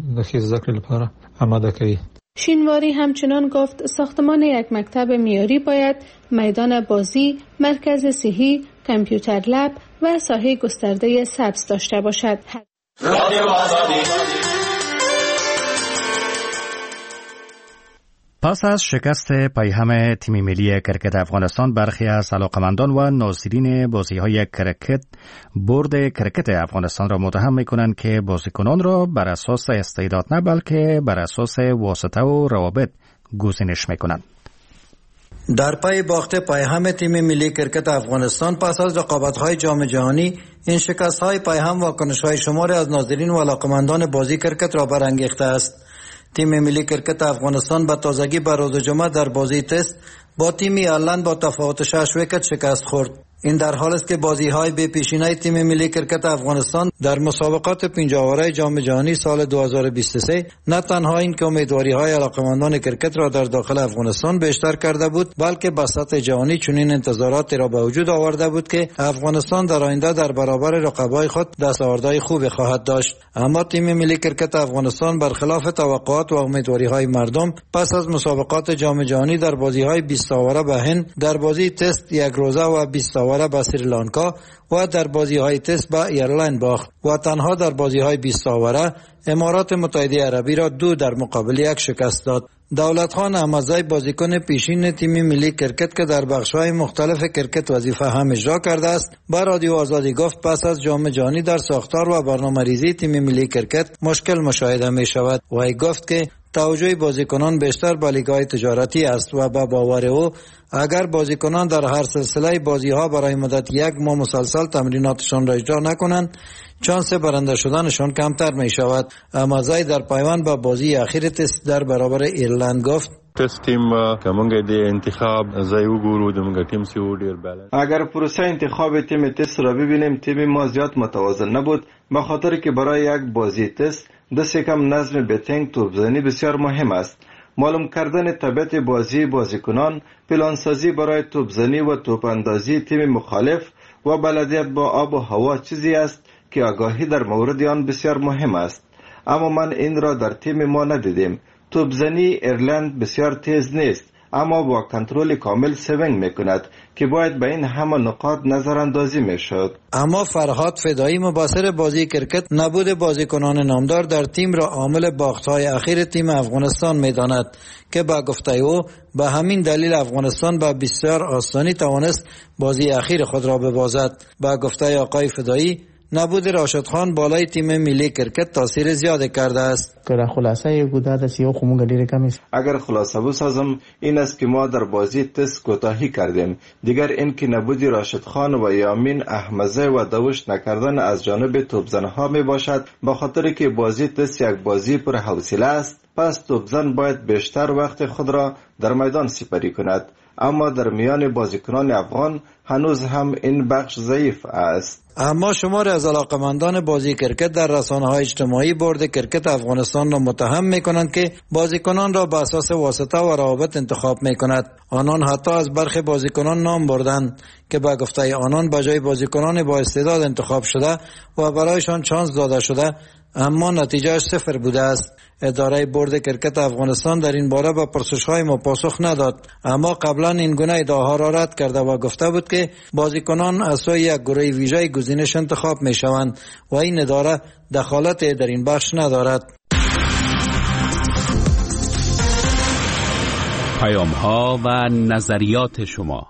Speaker 9: شینواری همچنان گفت ساختمان یک مکتب معیاری باید میدان بازی، مرکز صحی، کامپیوتر لب و ساحه گسترده سبز داشته باشد.
Speaker 1: پس از شکست پیهم تیم ملی کرکت افغانستان برخی از علاقمندان و ناظرین بازی‌های کرکت بورد کرکت افغانستان را متهم می‌کنند که بازیکنان را بر اساس استعداد نه بلکه بر اساس واسطه و روابط گزینش می‌کنند.
Speaker 4: در پی باخت پیهم تیم ملی کرکت افغانستان پس از رقابت‌های جام جهانی، این شکست‌های پیهم واکنش‌های شماری از ناظرین و علاقه‌مندان بازی کرکت را برانگیخته است. تیم ملی کرکت افغانستان به تازگی به روز جمعه در بازی تست با تیم ایرلند با تفاوت 6 ویکت شکست خورد. این در حال است که بازی‌های بی پیشینه تیم ملی کرکت افغانستان در مسابقات 5 آوره جام جهانی سال 2023 نه تنها این که امیدواری‌های علاقه‌مندان کرکت را در داخل افغانستان بیشتر کرده بود، بلکه به سطح جهانی چنین انتظاراتی را به وجود آورده بود که افغانستان در آینده در برابر رقبای خود دستاوردهای خوبی خواهد داشت. اما تیم ملی کرکت افغانستان برخلاف توقعات و امیدواری‌های مردم پس از مسابقات جام جهانی در بازی‌های 20 آوره به هند، در بازی تست یک روزه و 20 آوره به سریلانکا و در بازی‌های تست به ایرلند باخت و تنها در بازی‌های 20 آوره امارات متحده عربی را 2 در مقابل 1 شکست داد. دولت خان احمدزی بازیکن پیشین تیم ملی کرکت که در بخش‌های مختلف کرکت وظیفه هم اجرا کرده است، با رادیو آزادی گفت پس از جام جهانی در ساختار و برنامه‌ریزی تیم ملی کرکت مشکل مشاهده می‌شود و ای گفت که توجه بازیکنان بیشتر به لیگ‌های تجارتی است و به باور او اگر بازیکنان در هر سلسله بازی‌ها برای مدت 1 ماه مسلسل تمریناتشان را اجرا نکنند، شانس برنده شدنشان کمتر می شود. احمدزی در پیوند به بازی اخیر تست در برابر ایرلند گفت
Speaker 21: تست تیم که مونږ د انتخاب ځای وګورو د مونږ ټیم سی و ډیر بالانس.
Speaker 22: اگر پروسه انتخاب تیم تست را ببینیم تیم ما زیاد متوازن نبود، به خاطر که برای یک بازی تست دست کم نظم بتنگ توپزنی بسیار مهم است. معلوم کردن طبیعت بازیکنان، پلانسازی برای توپزنی و توپ اندازی تیم مخالف و بلدیت با آب و هوا چیزی است که آگاهی در مورد آن بسیار مهم است. اما من این را در تیم ما ندیدیم. توپزنی ایرلند بسیار تیز نیست، اما با کنترل کامل سوینگ میکند که باید به این همه نقاط نظر اندازی میشد.
Speaker 4: اما فرهاد فدایی مبصر بازی کرکت نبود بازیکنان نامدار در تیم را عامل باخت‌های اخیر تیم افغانستان میداند که با گفته او به همین دلیل افغانستان به بسیار آسانی توانست بازی اخیر خود را ببازد. با گفته آقای فدایی نبود راشد خان بالای تیم ملی کرکت تاثیر زیاد کرده است.
Speaker 22: اگر خلاصه بسازم این است که ما در بازی تست کوتاهی کردیم. دیگر این که نبود راشد خان و یامین احمدزی و دوش نکردن از جانب توپزنها می باشد، به خاطر که بازی تست یک بازی پر حوصله است. پس توپزن باید بیشتر وقت خود را در میدان سپری کند. اما در میان بازیکنان افغان هنوز هم این بخش ضعیف است.
Speaker 4: اما شماری از علاقه‌مندان بازی کرکت در رسانه‌های اجتماعی بورد کرکت افغانستان را متهم می‌کنند که بازیکنان را به اساس واسطه و روابط انتخاب می‌کند. آنان حتی از برخی بازیکنان نام بردند که به گفته آنان به جای بازیکنان با استعداد انتخاب شده و برایشان چانس داده شده، اما نتیجهش 0 بوده است. اداره بورد کرکت افغانستان در این باره به پرسش‌های ما پاسخ نداد، اما قبلا این گونه ادعاها را رد کرده و گفته بود که بازیکنان از سوی یک گروه ویژه گزینش انتخاب می‌شوند و این اداره دخالت در این بخش ندارد.
Speaker 5: پیام‌ها و نظریات شما.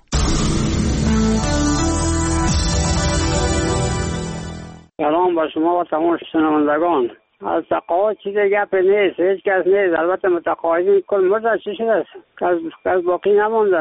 Speaker 23: سلام با شما و تمام شنوندگان. از تقاعد چیز گپ نیست، هیچ کس نیست. البته متقاعدین کل مرد چی شده است؟ کس باقی نمونده.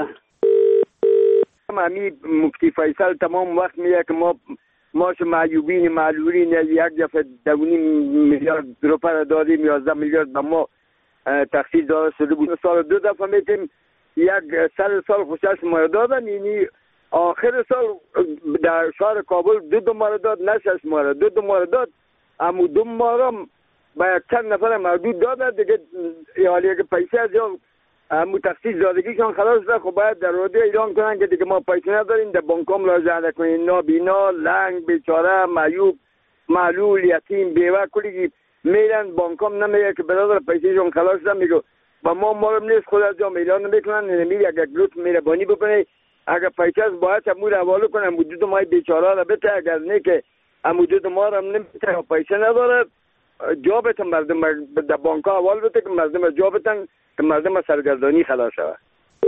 Speaker 24: امی مفتی فیصل تمام وقت میگه که ما معیوبین معلولین یک دفعه 2.5 میلیارد روپیه دادیم، 11 میلیارد به ما تخصیص داده شده بود. سال 2 دفعه میتیم یک 100 سال خوشش ما دادن، یعنی آخر سال در شهر کابل 2 ماه داد، نه 6 ماه، 2 ماه داد. اما 2 ماه با یک چند نفر محدود دادن دیگه، حالی که پیسه از یا تخصیص دادگیشان خلاص شده. خب باید در رادیو اعلام کنن که دیگه ما پیسه نداریم، در بانکام مراجعه نکنین. نابینا، لنگ، بیچاره، معیوب، معلول، یتیم، بیوه کلی میرن بانکام نمیگه که برادر پیسهشون خلاص شده. میگه با ما معلوم نیست، خود از جا اعلان نمیکنن، نمیگه اگر لطف مهربانی بکنه اگر پیسه از باید امور حواله کنه، حدود ما بیچاره را بده، اگر نه که حدود ما را نمیته پیسه نداره جا بتن مردم در بانک ها حوال بده که مردم جا بتن که مردم سرگردانی خلاص شود.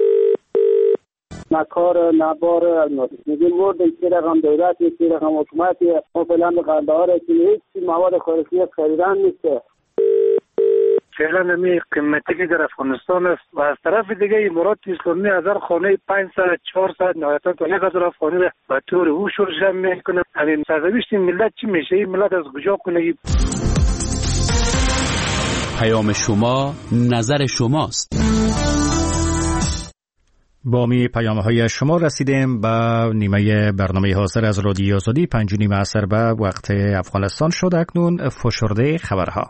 Speaker 23: نکار نبار میگیم مورد که رقم دولت که رقم حکومت ما فعلا به قندهار هیچ مواد خوراکی خریدن نیست.
Speaker 2: فعلا همی قیمتی که در افغانستان است و از طرف دیگه امارات اسلامی از هر خانه 500 400 نهایتا تا 1000 افغانی را به طور هوشور جمع میکنه. همین سرنوشت ملت چی میشه؟ این ملت از کجا کنه؟
Speaker 5: پیام شما نظر شماست.
Speaker 1: با پیام‌های شما رسیدیم به نیمه برنامه حاضر از رادیو آزادی 5:30 عصر به وقت افغانستان شد. اکنون فشرده خبرها.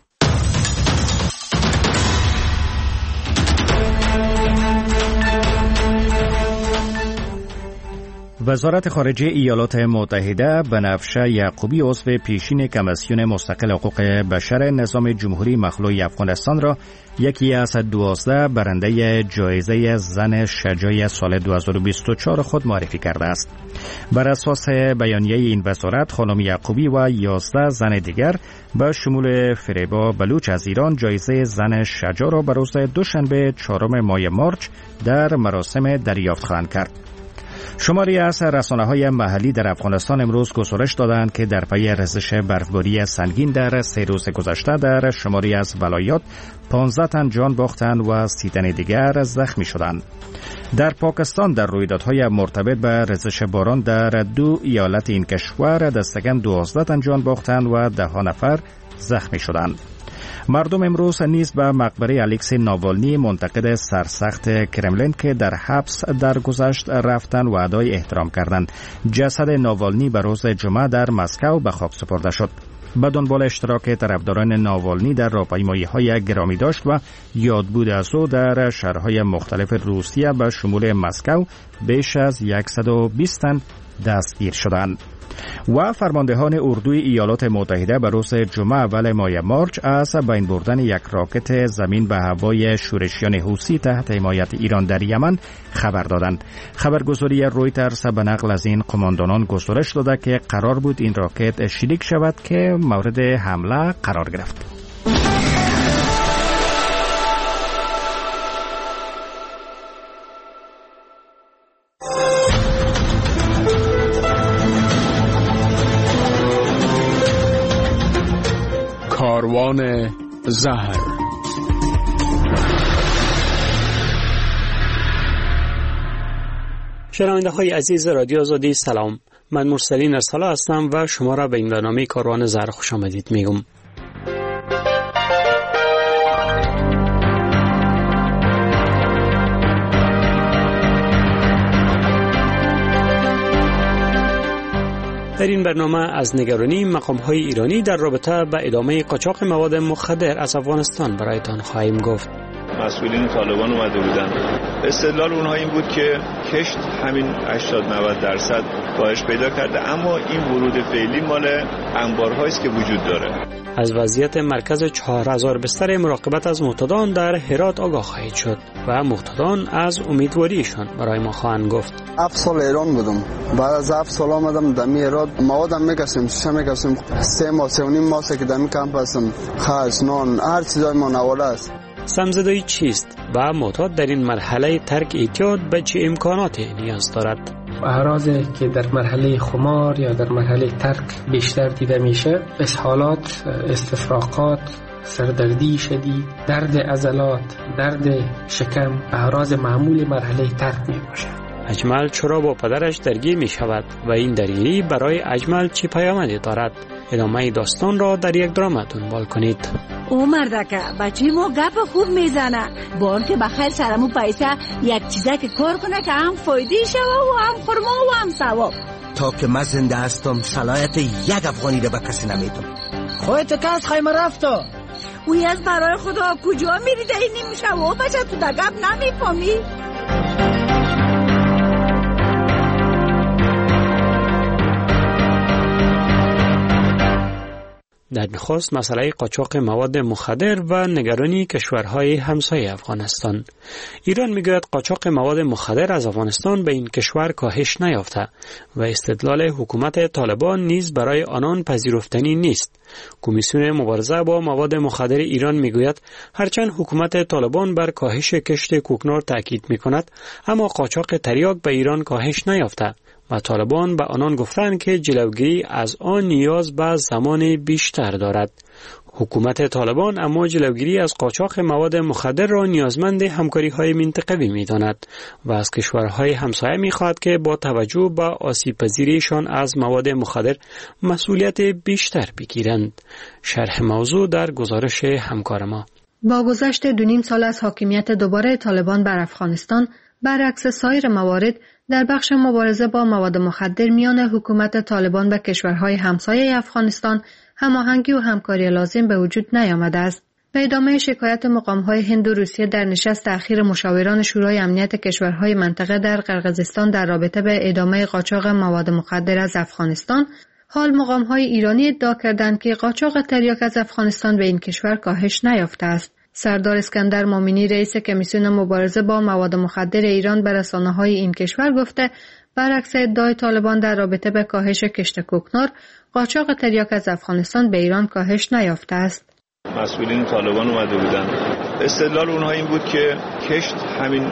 Speaker 1: وزارت خارجه ایالات متحده بنفشه یعقوبی عضو پیشین کمیسیون مستقل حقوق بشر نظام جمهوری مخلوع افغانستان را یکی از 12 برنده جایزه زن شجاع سال 2024 خود معرفی کرده است. بر اساس بیانیه این وزارت خانم یعقوبی و 11 زن دیگر به شمول فریبا بلوچ از ایران جایزه زن شجاع را به روز دوشنبه 4 ماه مارچ در مراسم دریافت خواهند کرد. شماری از رسانه‌های محلی در افغانستان امروز گزارش دادند که در پی ریزش برفباری سنگین در 3 روز گذشته در شماری از ولایات 15 تن جان باختند و 30 تن دیگر زخمی شدند. در پاکستان در رویدادهای مرتبط به ریزش باران در 2 ایالت این کشور دستکم 12 تن جان باختند و 10 نفر زخمی شدند. مردم امروز نیز به مقبره الکسی ناوالنی منتقد سرسخت کرملین که در حبس درگذشت رفتند و ادای احترام کردند. جسد ناوالنی به روز جمعه در مسکو به خاک سپرده شد. به دنبال اشتراک طرفداران ناوالنی در راهپیمایی‌های گرامی داشت و یادبود از او در شهرهای مختلف روسیه به شمول مسکو بیش از 120 تن دستگیر شدند. و فرماندهان اردوی ایالات متحده به روز جمعه اول ماه مارچ از بین بردن یک راکت زمین به هوای شورشیان حوثی تحت حمایت ایران در یمن خبر دادند. خبرگزاری رویترز به نقل از این قماندانان گزارش داده که قرار بود این راکت شلیک شود که مورد حمله قرار گرفت.
Speaker 5: کاروان زهر.
Speaker 3: شنونده های عزیز رادیو آزادی سلام. من مرسلین ارسالا هستم و شما را به این برنامه کاروان زهر خوش آمدید میگم. در این برنامه از نگرانی مقام‌های ایرانی در رابطه با ادامه قاچاق مواد مخدر از افغانستان برایتان خواهیم گفت.
Speaker 7: مسئولین طالبان اومده بودن. استدلال اونها این بود که کشت همین 80-90% کاهش پیدا کرده، اما این ورود فعلی مال انبارهایی است که وجود داره.
Speaker 3: از وضعیت مرکز 4000 بستر مراقبت از معتادان در هرات آگاه خواهید شد و معتادان از امیدواریشان برای ما خواهند گفت.
Speaker 8: 7 سال ایران بودم، بعد از 7 سال آمدم دمی هرات، موادم میکشیم، شیشه میکشیم، 3 ماه 3.5 ماه که دمی کمپ هستم، خاص نان هر چیزای ما نواله است.
Speaker 3: سمزدایی چیست و معتاد در این مرحله ترک اعتیاد به چه امکاناتی نیاز دارد؟
Speaker 25: اعراضی که در مرحله خمار یا در مرحله ترک بیشتر دیده میشه، اسهالات، استفراغات، سردردی شدید، درد عضلات، درد شکم، اعراض معمول مرحله ترک می باشه.
Speaker 3: اجمل چرا با پدرش درگیر می شود و این درگیری برای اجمل چه پیامدی دارد؟ ادامه داستان را در یک درام دنبال کنید.
Speaker 26: او مردکه بچه ما گپ خوب میزنه، بار که بخیر سرمو پیسه یک چیزه که کار کنه که هم فایده شوه و هم خرما و هم ثواب.
Speaker 27: تا که من زنده هستم صلاحیت یک افغانی رو به کسی نمیدم.
Speaker 26: خودت که از خیمه رفتا اوی از برای خدا کجا میریده این نمیشه و بچه تو دا گپ نمیفهمی؟
Speaker 3: در نخست مسئله قاچاق مواد مخدر و نگرانی کشورهای همسایه افغانستان. ایران میگوید قاچاق مواد مخدر از افغانستان به این کشور کاهش نیافته و استدلال حکومت طالبان نیز برای آنان پذیرفتنی نیست. کمیسیون مبارزه با مواد مخدر ایران میگوید هرچند حکومت طالبان بر کاهش کشت کوکنار تاکید میکند، اما قاچاق تریاک به ایران کاهش نیافته و طالبان به آنان گفتند که جلوگیری از آن نیاز به زمان بیشتر دارد. حکومت طالبان اما جلوگیری از قاچاق مواد مخدر را نیازمند همکاری‌های منطقوی می‌داند و از کشورهای همسایه می‌خواهد که با توجه به آسیب‌پذیریشان از مواد مخدر مسئولیت بیشتر بگیرند. شرح موضوع در گزارش همکار ما.
Speaker 9: با گذشت 2.5 سال از حاکمیت دوباره طالبان بر افغانستان، برعکس سایر موارد در بخش مبارزه با مواد مخدر میان حکومت طالبان و کشورهای همسایه افغانستان هماهنگی و همکاری لازم به وجود نیامده است. به ادامه شکایت مقام‌های هند و روسیه در نشست اخیر مشاوران شورای امنیت کشورهای منطقه در قرقیزستان در رابطه به ادامه قاچاق مواد مخدر از افغانستان، حال مقام‌های ایرانی ادعا کردند که قاچاق تریاک از افغانستان به این کشور کاهش نیافته است. سردار اسکندر مومنی رئیس کمیسیون مبارزه با مواد مخدر ایران به رسانه‌های این کشور گفته برعکس ادعای طالبان در رابطه به کاهش کشت کوکنار، قاچاق تریاک از افغانستان به ایران کاهش نیافته است.
Speaker 7: مسئولین طالبان اومده بودن، استدلال اونها این بود که کشت همین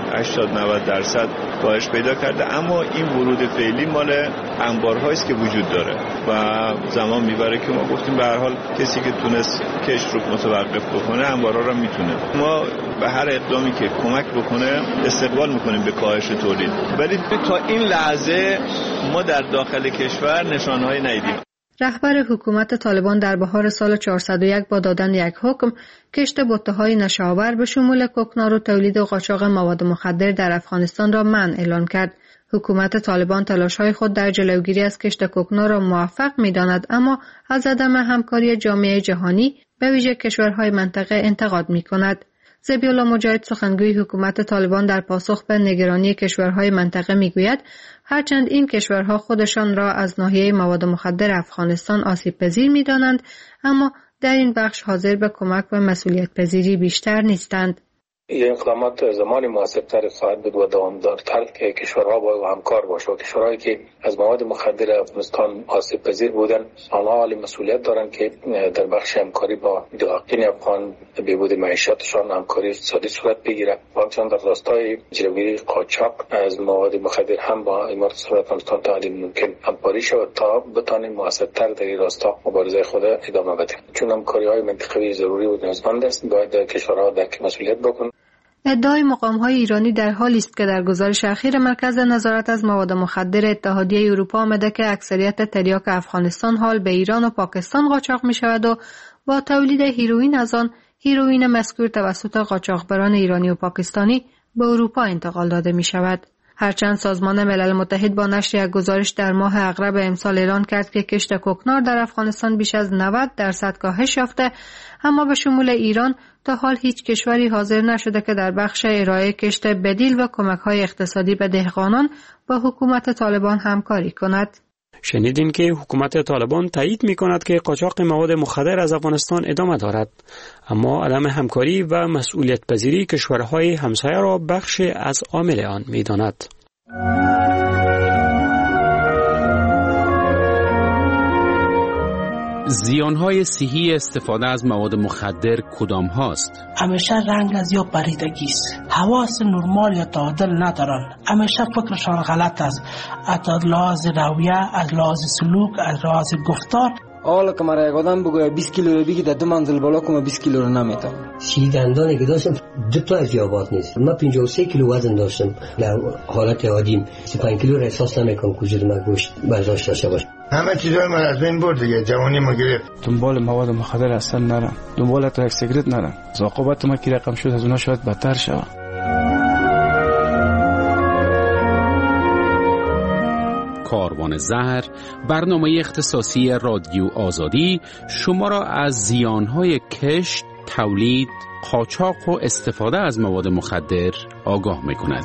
Speaker 7: 80-90% کاهش پیدا کرده، اما این ورود فعلی مال انبارهایی است که وجود داره و زمان میبره که ما گفتیم به هر حال کسی که تونست کشت رو متوقف بکنه انبارها رو میتونه. ما به هر اقدامی که کمک بکنه استقبال میکنیم به کاهش تولید، ولی تا این لحظه ما در داخل کشور نشانهایی ندیدیم.
Speaker 9: رهبر حکومت طالبان در بهار سال 401 با دادن یک حکم کشت بته‌های نشه‌آور به شمول کوکنار و تولید و قاچاق مواد مخدر در افغانستان را منع اعلان کرد. حکومت طالبان تلاش‌های خود در جلوگیری از کشت کوکنار را موفق می‌داند، اما از عدم همکاری جامعه جهانی به ویژه کشورهای منطقه انتقاد می‌کند. ذبیح‌الله مجاهد سخنگوی حکومت طالبان در پاسخ به نگرانی کشورهای منطقه میگوید هرچند این کشورها خودشان را از ناحیه مواد مخدر افغانستان آسیب‌پذیر می‌دانند، اما در این بخش حاضر به کمک و مسئولیت پذیری بیشتر نیستند.
Speaker 6: این اقدامات زمان مناسب‌تر خواهد بود و دوامدارتر که کشورها با همکار باشه و کشورهایی که از مواد مخدر افغانستان آسیب پذیر بودن آنها حالی مسئولیت دارند که در بخش همکاری با متوقعین افغان بهبود معیشتشان همکاری اقتصادی صورت بگیرد و همچنین در راستای جلوگیری قاچاق از مواد مخدر هم با امارات اسلامی افغانستان تا حدی ممکن همکاری شود تا بتوانیم موثرتر در این راستا مبارزه خود ادامه بدیم. چون همکاری‌های منطقوی ضروری و نیازمند است، باید کشورها درک مسئولیت بکنند.
Speaker 9: ادعای مقام‌های ایرانی در حالی است که در گزارش اخیر مرکز نظارت از مواد مخدر اتحادیه اروپا آمده که اکثریت تریاک افغانستان حال به ایران و پاکستان قاچاق می‌شود و با تولید هیروئین از آن هیروئین مذکور توسط قاچاقبران ایرانی و پاکستانی به اروپا انتقال داده می‌شود. هرچند سازمان ملل متحد با نشر یک گزارش در ماه اغرب امسال اعلان کرد که کشت کوکنار در افغانستان بیش از 90% کاهش یافته، اما به شمول ایران تا حال هیچ کشوری حاضر نشده که در بخش ارائه کشت بدیل و کمک‌های اقتصادی به دهقانان با حکومت طالبان همکاری کند.
Speaker 3: شنیدین که حکومت طالبان تایید می‌کند که قاچاق مواد مخدر از افغانستان ادامه دارد، اما عدم همکاری و مسئولیت پذیری کشورهای همسایه را بخش از عامل آن می‌داند.
Speaker 10: زیانهای صحی استفاده از مواد مخدر کدام هاست؟
Speaker 12: همیشه رنگ از یا پریدگی است، حواس نرمال یا تعادل ندارن، همیشه فکرشان غلط است، از لحاظ رویه، از لحاظ سلوک، از لحاظ گفتار.
Speaker 13: حالا که مرا یک آدم بگوید 20 کیلو رو بگی در 2 منزل بالا کنم 20 کیلو رو نمیتونم.
Speaker 14: 30 دندانی که داشتم 2 تا از یابات نیست. من 53 کیلو وزن داشتم در حالت عادیم. 35 کیلو رو احساس نمیکنم وجود من گوشت برداشت داشته باشه.
Speaker 15: همه چیزای من از بین برد دیگه، جوانی ما گرفت.
Speaker 13: دنبال مواد مخدر اصلا نرم، دنبال تا یک سیگرت نرم. عاقبت ما کی رقم شد از اونها شاید بدتر شود.
Speaker 10: کاروان زهر، برنامه اختصاصی رادیو آزادی شما را از زیانهای کشت، تولید، قاچاق و استفاده از مواد مخدر آگاه می‌کند.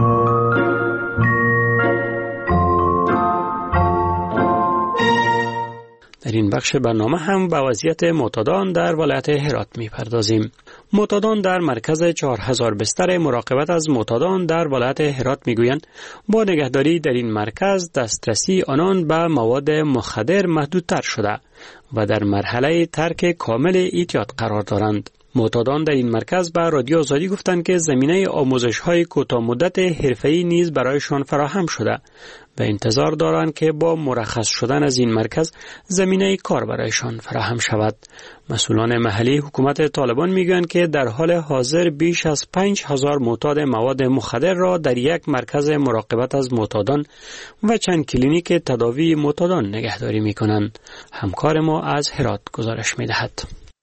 Speaker 3: در این بخش برنامه هم به وضعیت معتادان در ولایت هرات می‌پردازیم. معتادان در مرکز 4000 بستر مراقبت از معتادان در ولایت هرات میگویند با نگهداری در این مرکز دسترسی آنان به مواد مخدر محدودتر شده و در مرحله ترک کامل اعتیاد قرار دارند. معتادان در این مرکز به رادیو آزادی گفتند که زمینه آموزش‌های کوتاه مدت حرفه‌ای نیز برایشان فراهم شده و انتظار دارند که با مرخص شدن از این مرکز زمینه کار برایشان فراهم شود. مسئولان محلی حکومت طالبان میگویند که در حال حاضر بیش از 5000 معتاد مواد مخدر را در یک مرکز مراقبت از معتادان و چند کلینیک تداوی معتادان نگهداری میکنند. همکار ما از هرات گزارش میدهد.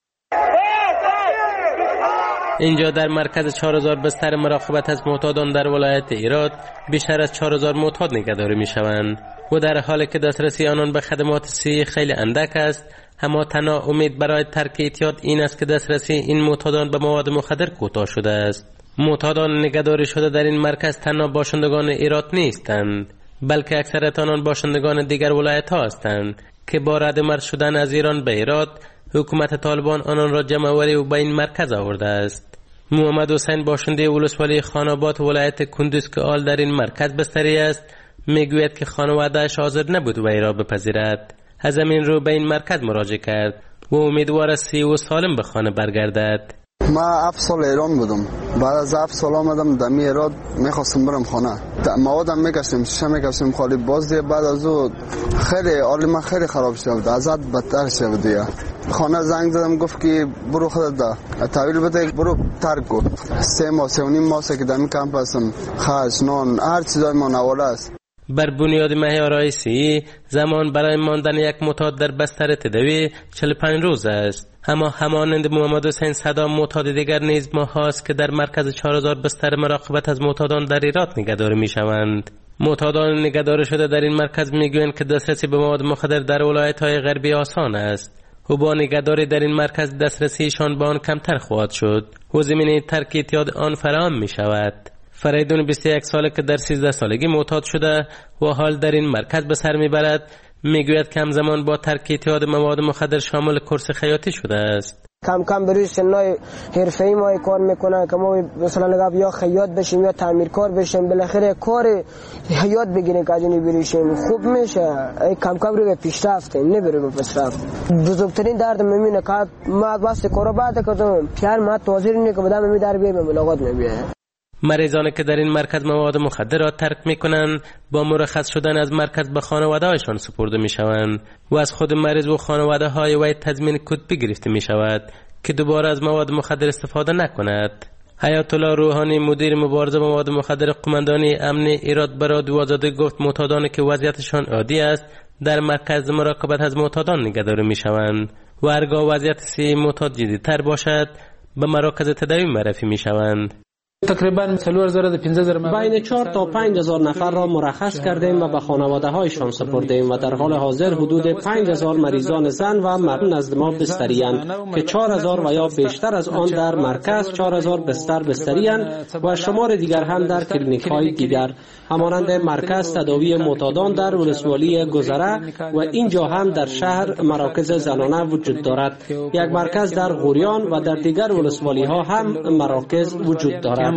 Speaker 11: اینجا در مرکز 4000 بستر مراقبت از معتادان در ولایت هرات بیشتر از 4000 معتاد نگهداری میشوند و در حالی که دسترسی آنان به خدمات صحی خیلی اندک است، اما تنها امید برای ترک اعتیاد این است که دسترسی این معتادان به مواد مخدر کوتاه شده است. معتادان نگهداری شده در این مرکز تنها باشندگان هرات نیستند، بلکه اکثریت آنان باشندگان دیگر ولایت ها هستند که با ردمرد شدن از ایران به هرات حکومت طالبان آنان را جمع‌آوری و به این مرکز آورده است. محمد حسین باشنده ولسوالی خاناباد ولایت کندوز که آل در این مرکز بستری است میگوید که خانواده‌اش حاضر نبود وی را بپذیرد. از همین رو به این مرکز مراجعه کرد و امیدوار است صحیح و سالم به خانه برگردد.
Speaker 8: ما 7 سال ایران بودم، بعد از 7 سال آمدم دمی ایران میخواستم برم خانه، موادم میکشیم شیشه میکشیم خالی باز دیگه بعد از او خیلی حال من خیلی خراب شد، ازت بدتر شد دیگه. خانه زنگ زدم گفت که برو خودت ده تحویل بده برو ترک کن. 3 ماه 3.5 ماه که دمی کمپ هستم، خرج نان هر چیزای ما نواله است.
Speaker 11: بر بنیاد معیارهای صحی زمان برای ماندن یک معتاد در بستر تداوی 45 روز است. اما همانند محمد حسین صدا معتاد دیگر نیز ماه هاست که در مرکز 4000 بستر مراقبت از معتادان در هرات نگهداری میشوند. معتادان نگهداری شده در این مرکز میگویند که دسترسی به مواد مخدر در ولایت‌های غربی آسان است و با نگهداری در این مرکز دسترسیشان به آن کمتر خواهد شد و زمینه ترک اعتیاد آن فراهم می شود. فریدون 21 ساله که در 13 سالگی معتاد شده و حال در این مرکز به سر میبرد میگوید که همزمان با ترک اعتیاد مواد مخدر شامل کورس خیاطی شده است.
Speaker 16: کم کم بروی سنای حرفه‌ای ما کار میکنن که ما مثلا نگاه یا خیاط بشیم یا تعمیرکار بشیم، بالاخره کار حیات بگیریم که اجنی بریشیم خوب میشه. کم کم روی پیشرفت نبره به پیشرفت. بزرگترین درد میمونه که ما واسه کارا بعد کردم پیار ما توازیر اینه که بدم می در بیام ملاقات میبینه.
Speaker 11: مریضانی که در این مرکز مواد مخدر را ترک میکنند با مرخص شدن از مرکز به خانواده‌هایشان سپرده میشوند و از خود مریض و خانواده‌های وی تضمین کتبی گرفته میشود که دوباره از مواد مخدر استفاده نکند. حیات الله روحانی مدیر مبارزه با مواد مخدر قماندانی امن هرات به رادیو آزادی گفت معتادانی که وضعیتشان عادی است در مرکز مراقبت از معتادان نگهداری میشوند و هرگاه وضعیت صحی معتاد جدی‌تر باشد به مراکز تداوی معرفی میشوند.
Speaker 17: تقریبا 4000
Speaker 18: بین 4 تا 5000 نفر را مرخص کردیم و به خانواده هایشان سپردیم و در حال حاضر حدود 5000 مریضان زن و مرد نزد ما بستری‌اند که 4000 و یا بیشتر از آن در مرکز 4000 بستری‌اند و شمار دیگر هم در کلینیک‌های دیگر همانند مرکز تداوی معتادان در ولسوالی گذره و اینجا هم در شهر مراکز زنانه وجود دارد. یک مرکز در غوریان و در دیگر ولسوالی‌ها هم مراکز وجود دارد.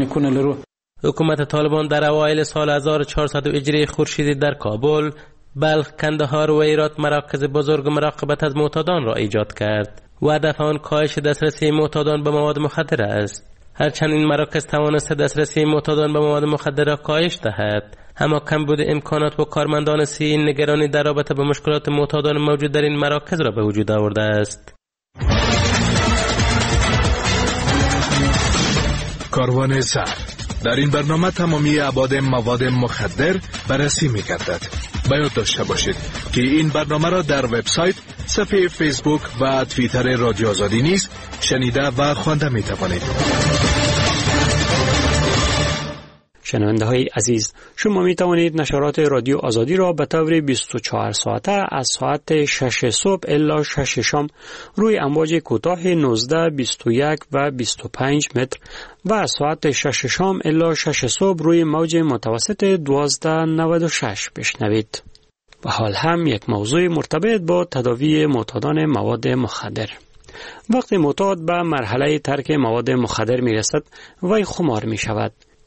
Speaker 11: حکومت طالبان در اوایل سال 1400 هجری خورشیدی در کابل، بلخ، کندهار و هرات مراکز بزرگ مراقبت از معتادان را ایجاد کرد و هدف آن کاهش دسترسی معتادان به مواد مخدر است. هرچند این مراکز توانسته دسترسی معتادان به مواد مخدر را کاهش دهد، اما کمبود امکانات و کارمندان صحی نگرانی در رابطه با مشکلات معتادان موجود در این مراکز را به وجود آورده است.
Speaker 19: کاروان زر در این برنامه تمامی ابعاد مواد مخدر بررسی می‌گردد. باید داشته باشید که این برنامه را در وبسایت، صفحه فیسبوک و توییتر رادیو آزادی نیز شنیده و خوانده می‌توانید.
Speaker 3: شنونده های عزیز، شما می توانید نشرات رادیو آزادی را به طور 24 ساعته از ساعت 6 صبح الی 6 شام روی امواج کوتاه 19، 21 و 25 متر و از ساعت 6 شام الی 6 صبح روی موج متوسط 1296 بشنوید. و حال هم یک موضوع مرتبط با تداوی معتادان مواد مخدر. وقتی معتاد به مرحله ترک مواد مخدر می رسد، وی خمار می شود.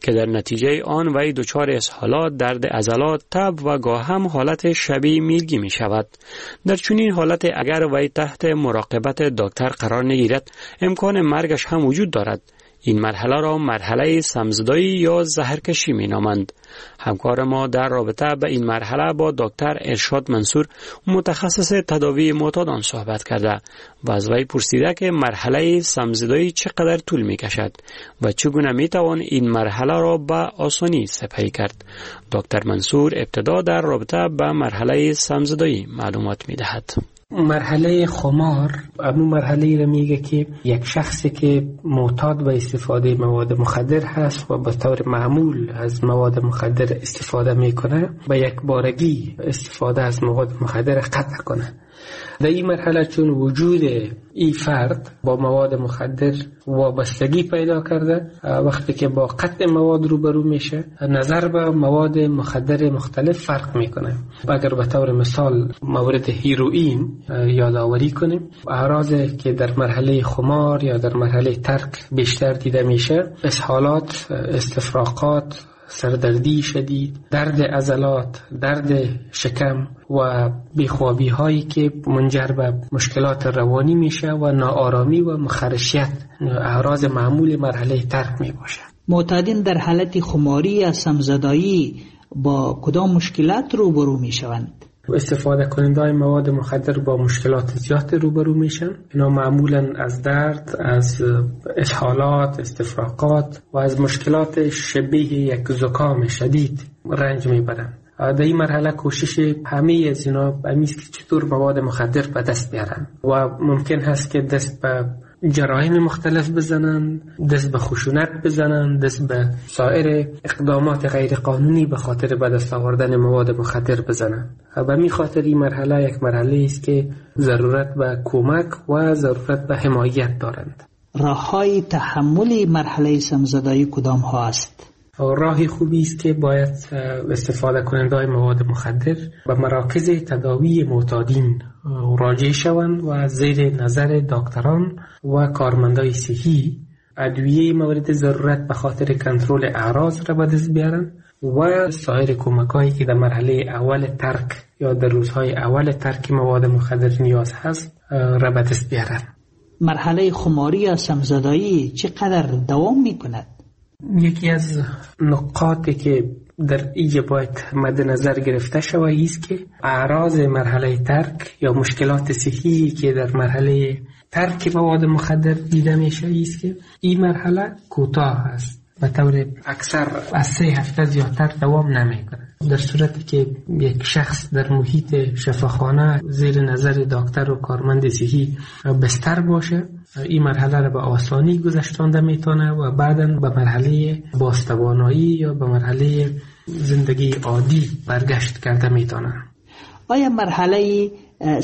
Speaker 3: که در نتیجه آن وی دچار اسهالات، درد عضلات، تب و گاه هم حالت شبیه میرگی می شود. در چنین حالت اگر وی تحت مراقبت دکتر قرار نگیرد امکان مرگش هم وجود دارد. این مرحله را مرحله سمزدایی یا زهرکشی می نامند. همکار ما در رابطه به این مرحله با دکتر ارشاد منصور متخصص تداوی معتادان صحبت کرده و از وی پرسیده که مرحله سمزدایی چقدر طول می کشد و چگونه می توان این مرحله را به آسانی سپری کرد. دکتر منصور ابتدا در رابطه به مرحله سمزدایی معلومات می دهد.
Speaker 25: مرحله خمار همون مرحله را میگه که یک شخصی که معتاد به استفاده مواد مخدر هست و به طور معمول از مواد مخدر استفاده میکنه و یک بارگی استفاده از مواد مخدر قطع کنه. در این مرحله چون وجود این فرد با مواد مخدر وابستگی پیدا کرده، وقتی که با قطع مواد روبرو میشه نظر به مواد مخدر مختلف فرق میکنه. اگر به طور مثال مورد هیروئین یادآوری کنیم، اعراضی که در مرحله خمار یا در مرحله ترک بیشتر دیده میشه اسهالات، استفراغات، سردردی شدید، درد عضلات، درد شکم و بیخوابی هایی که منجر به مشکلات روانی میشه و ناآرامی و مخرشیت اعراض معمول مرحله ترک می باشه.
Speaker 2: معتادین در حالت خماری یا سمزدایی با کدام مشکلات روبرو می شوند؟
Speaker 25: استفاده کننده مواد مخدر با مشکلات زیاد روبرو میشن. اینا معمولا از درد، از اسهالات، استفراغات و از مشکلات شبیه یک زکام شدید رنج میبرن. در این مرحله کوشش همه از اینا همیست که چطور مواد مخدر به دست بیارن و ممکن هست که دست به جرایم مختلف بزنن، دست به خشونت بزنن، دست به سایر اقدامات غیر قانونی به خاطر به دست آوردن مواد مخدر بزنن. و می خاطر این مرحله یک مرحله است که ضرورت به کمک و ضرورت به حمایت دارند.
Speaker 2: راه‌های تحمل مرحله سمزدایی کدام ها است؟
Speaker 25: راهی خوبی است که باید استفاده کننده مواد مخدر به مراکز تداوی معتادین راجع شوند و زیر نظر دکتران و کارمندای صحی ادویه مورد ضرورت به خاطر کنترل اعراض را به دست بیارن و سایر کمکایی که در مرحله اول ترک یا در روزهای اول ترک مواد مخدر نیاز هست را به دست بیارن.
Speaker 2: مرحله خماری یا سمزدایی چقدر دوام می کند؟
Speaker 25: یکی از نقاطی که در اینجا باید مد نظر گرفته شود است که اعراض مرحله ترک یا مشکلات صحی که در مرحله ترک مواد مخدر دیده میشه است که این مرحله کوتاه است، به طور اکثر از 3 هفته زیادتر دوام نمیکنه. در صورتی که یک شخص در محیط شفاخانه زیر نظر دکتر و کارمند صحی بستر باشه، این مرحله را به آسانی گذشتانده میتونه و بعداً به مرحله بازتوانایی یا به مرحله زندگی عادی برگشت کرده میتونه.
Speaker 2: آیا مرحله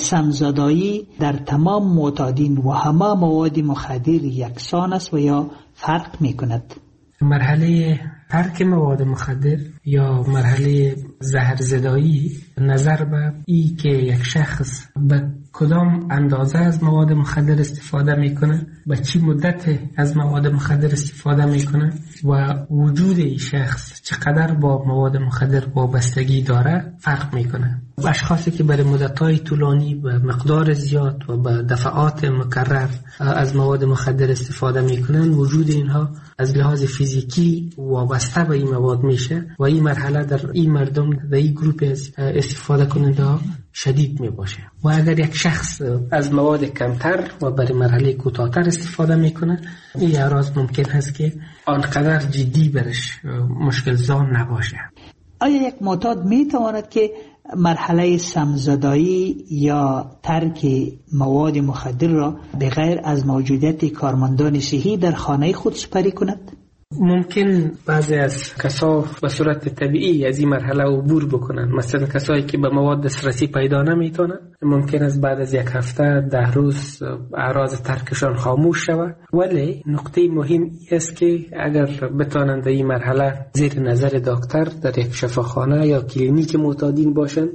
Speaker 2: سمزدایی در تمام معتادین و همه مواد مخدر یکسان است و یا فرق میکند؟
Speaker 25: مرحله ترک مواد مخدر یا مرحله زهرزدایی نظر به ای که یک شخص به کدام اندازه از مواد مخدر استفاده میکنه، به چی مدت از مواد مخدر استفاده میکنه و وجود این شخص چقدر با مواد مخدر وابستگی داره فرق میکنه. اشخاصی که برای مدت‌های طولانی به مقدار زیاد و به دفعات مکرر از مواد مخدر استفاده میکنن، وجود اینها از لحاظ فیزیکی وابسته به این مواد میشه و این مرحله در این مردم در این گروپ از استفاده کننده ها شدید می باشه. و اگر یک شخص از مواد کمتر و برای مرحله کوتاه‌تر استفاده میکنه، این اعراض ممکن هست که آنقدر جدی برش مشکل زا نباشه.
Speaker 2: آیا یک معتاد می تواند که مرحله سمزدایی یا ترک مواد مخدر را بغیر از موجودیت کارمندان صحی در خانه خود سپری کند؟
Speaker 25: ممکن بعضی از کسا به صورت طبیعی از این مرحله عبور بکنن. مثلا کسایی که به مواد دسترسی پیدا نمیتونن ممکن است بعد از 1 هفته 10 روز اعراض ترکشان خاموش شود. ولی نقطه مهم است که اگر بتونن در این مرحله زیر نظر دکتر در یک شفاخانه یا کلینیک معتادین باشن،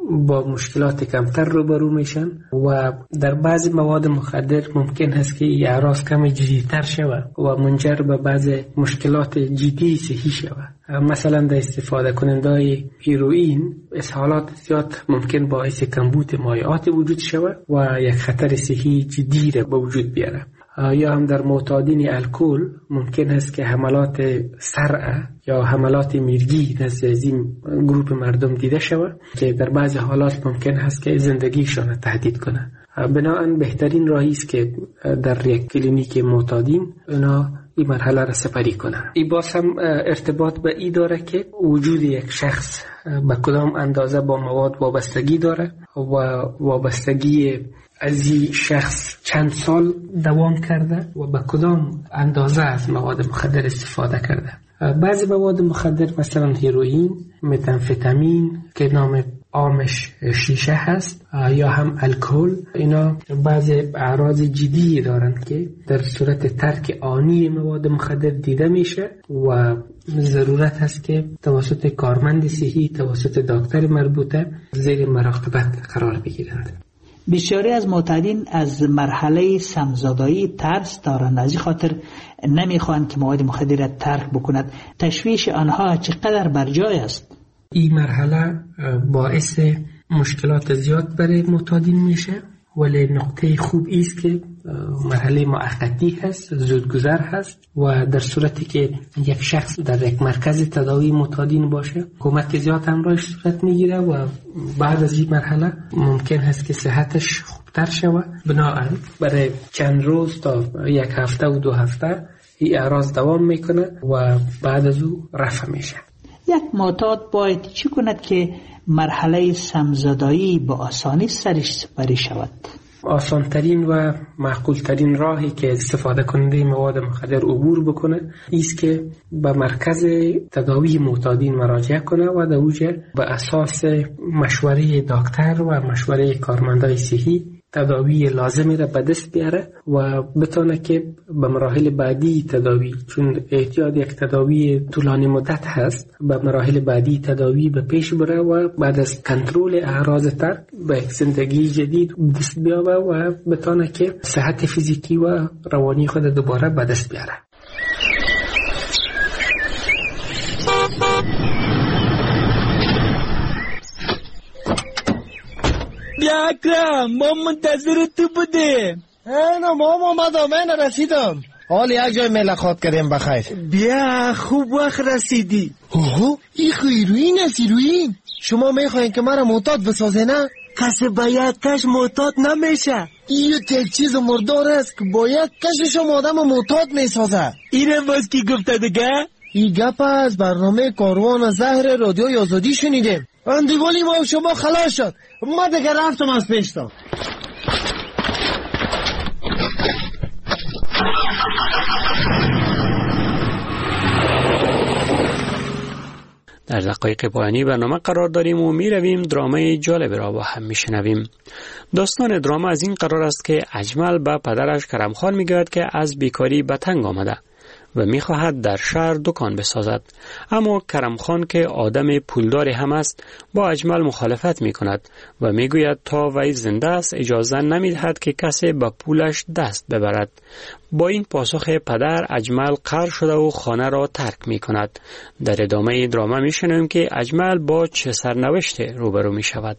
Speaker 25: با مشکلات کمتر روبرو میشن و در بعضی مواد مخدر ممکن هست که این اعراض کم جدی‌تر شود و منجر به بعضی مشکلات جدی صحی شود. مثلا در استفاده کننده هیروئین اسهالات زیاد ممکن باعث کمبود مایعات وجود شود و یک خطر صحی جدی را به وجود بیاره. یا هم در معتادین الکل ممکن است که حملات صرع یا حملات میرگی نزد این گروه مردم دیده شود که در بعضی حالات ممکن است که زندگیشان تهدید کنه. بنابراین بهترین راهی است که در یک کلینیک معتادین اونا این مرحله را سپری کنن. این باز هم ارتباط به این داره که وجود یک شخص به کدام اندازه با مواد وابستگی داره و وابستگی از این شخص چند سال دوام کرده و به کدام اندازه از مواد مخدر استفاده کرده. بعضی مواد مخدر مثلا هیروئین، متامفتامین که نام عامش شیشه هست یا هم الکل، اینا بعضی اعراض جدی دارند که در صورت ترک آنی مواد مخدر دیده میشه و ضرورت هست که توسط کارمند صحی توسط دکتر مربوطه زیر مراقبت قرار بگیرند.
Speaker 2: بسیاری از معتادین از مرحله سمزدایی ترس دارند، از این خاطر نمیخواهند که مواد مخدر را ترک بکند. تشویش آنها چقدر بر جای است؟
Speaker 25: این مرحله باعث مشکلات زیاد برای معتادین میشه، ولی نقطه خوب است که مرحله موقتی هست، زودگذر هست و در صورتی که یک شخص در یک مرکز تداوی معتادین باشه کمک زیاد همراهش صورت میگیره و بعد از این مرحله ممکن هست که صحتش خوبتر شود. بنابراین برای چند روز تا یک هفته و 2 هفته این اعراض دوام میکنه و بعد از او رفع میشه.
Speaker 2: یک معتاد باید چی کند که مرحله سمزدایی با آسانی سرش سپری شود؟
Speaker 25: آسانترین و معقولترین راهی که استفاده کننده مواد مخدر عبور بکنه ایست که به مرکز تداوی معتادین مراجعه کنه و در اوجه به اساس مشوره دکتر و مشوره کارمندای صحی تداوی لازمی را به دست بیاره و بتونه که به مراحل بعدی تداوی، چون احتیاج یک تداوی طولانی مدت هست، به مراحل بعدی تداوی به پیش بره و بعد از کنترل اعراض ترک به یک زندگی جدید دست بیاره و بتونه که صحت فیزیکی و روانی خود دوباره به دست بیاره.
Speaker 1: بیا اکرم، ما منتظر تو بودیم.
Speaker 4: اینا ما اومدم، من رسیدم. حال یک جای ملاقات کردیم بخیر.
Speaker 1: بیا خوب وقت رسیدی.
Speaker 4: اوه این هیروئین است. هیروئین شما میخواین که مرا معتاد بسازه نه؟
Speaker 1: کسی باید کش معتاد نمیشه.
Speaker 4: این یک چیز مردار است که باید کشش آدم معتاد میسازه.
Speaker 1: اینه باز کی گفته دیگه؟
Speaker 4: این گپ از برنامه کاروان زهر رادیوی آزادی شنیدیم. اندیوالی ما و شما خلاص شد. ما دیگه رفتم از پیشتا.
Speaker 3: در دقایق پایانی برنامه قرار داریم و می رویم درامای جالب را با هم می شنویم. داستان دراما از این قرار است که اجمل به پدرش کرمخان می گوید که از بیکاری به تنگ آمده و می خواهد در شهر دکان بسازد، اما کرمخان که آدم پولداری هم است با اجمل مخالفت می کند و می گوید تا وی زنده است اجازه نمی دهد که کسی به پولش دست ببرد. با این پاسخ پدر اجمل قهر شده و خانه را ترک می کند. در ادامه دراما می شنویم که اجمل با چه سرنوشت روبرو می شود.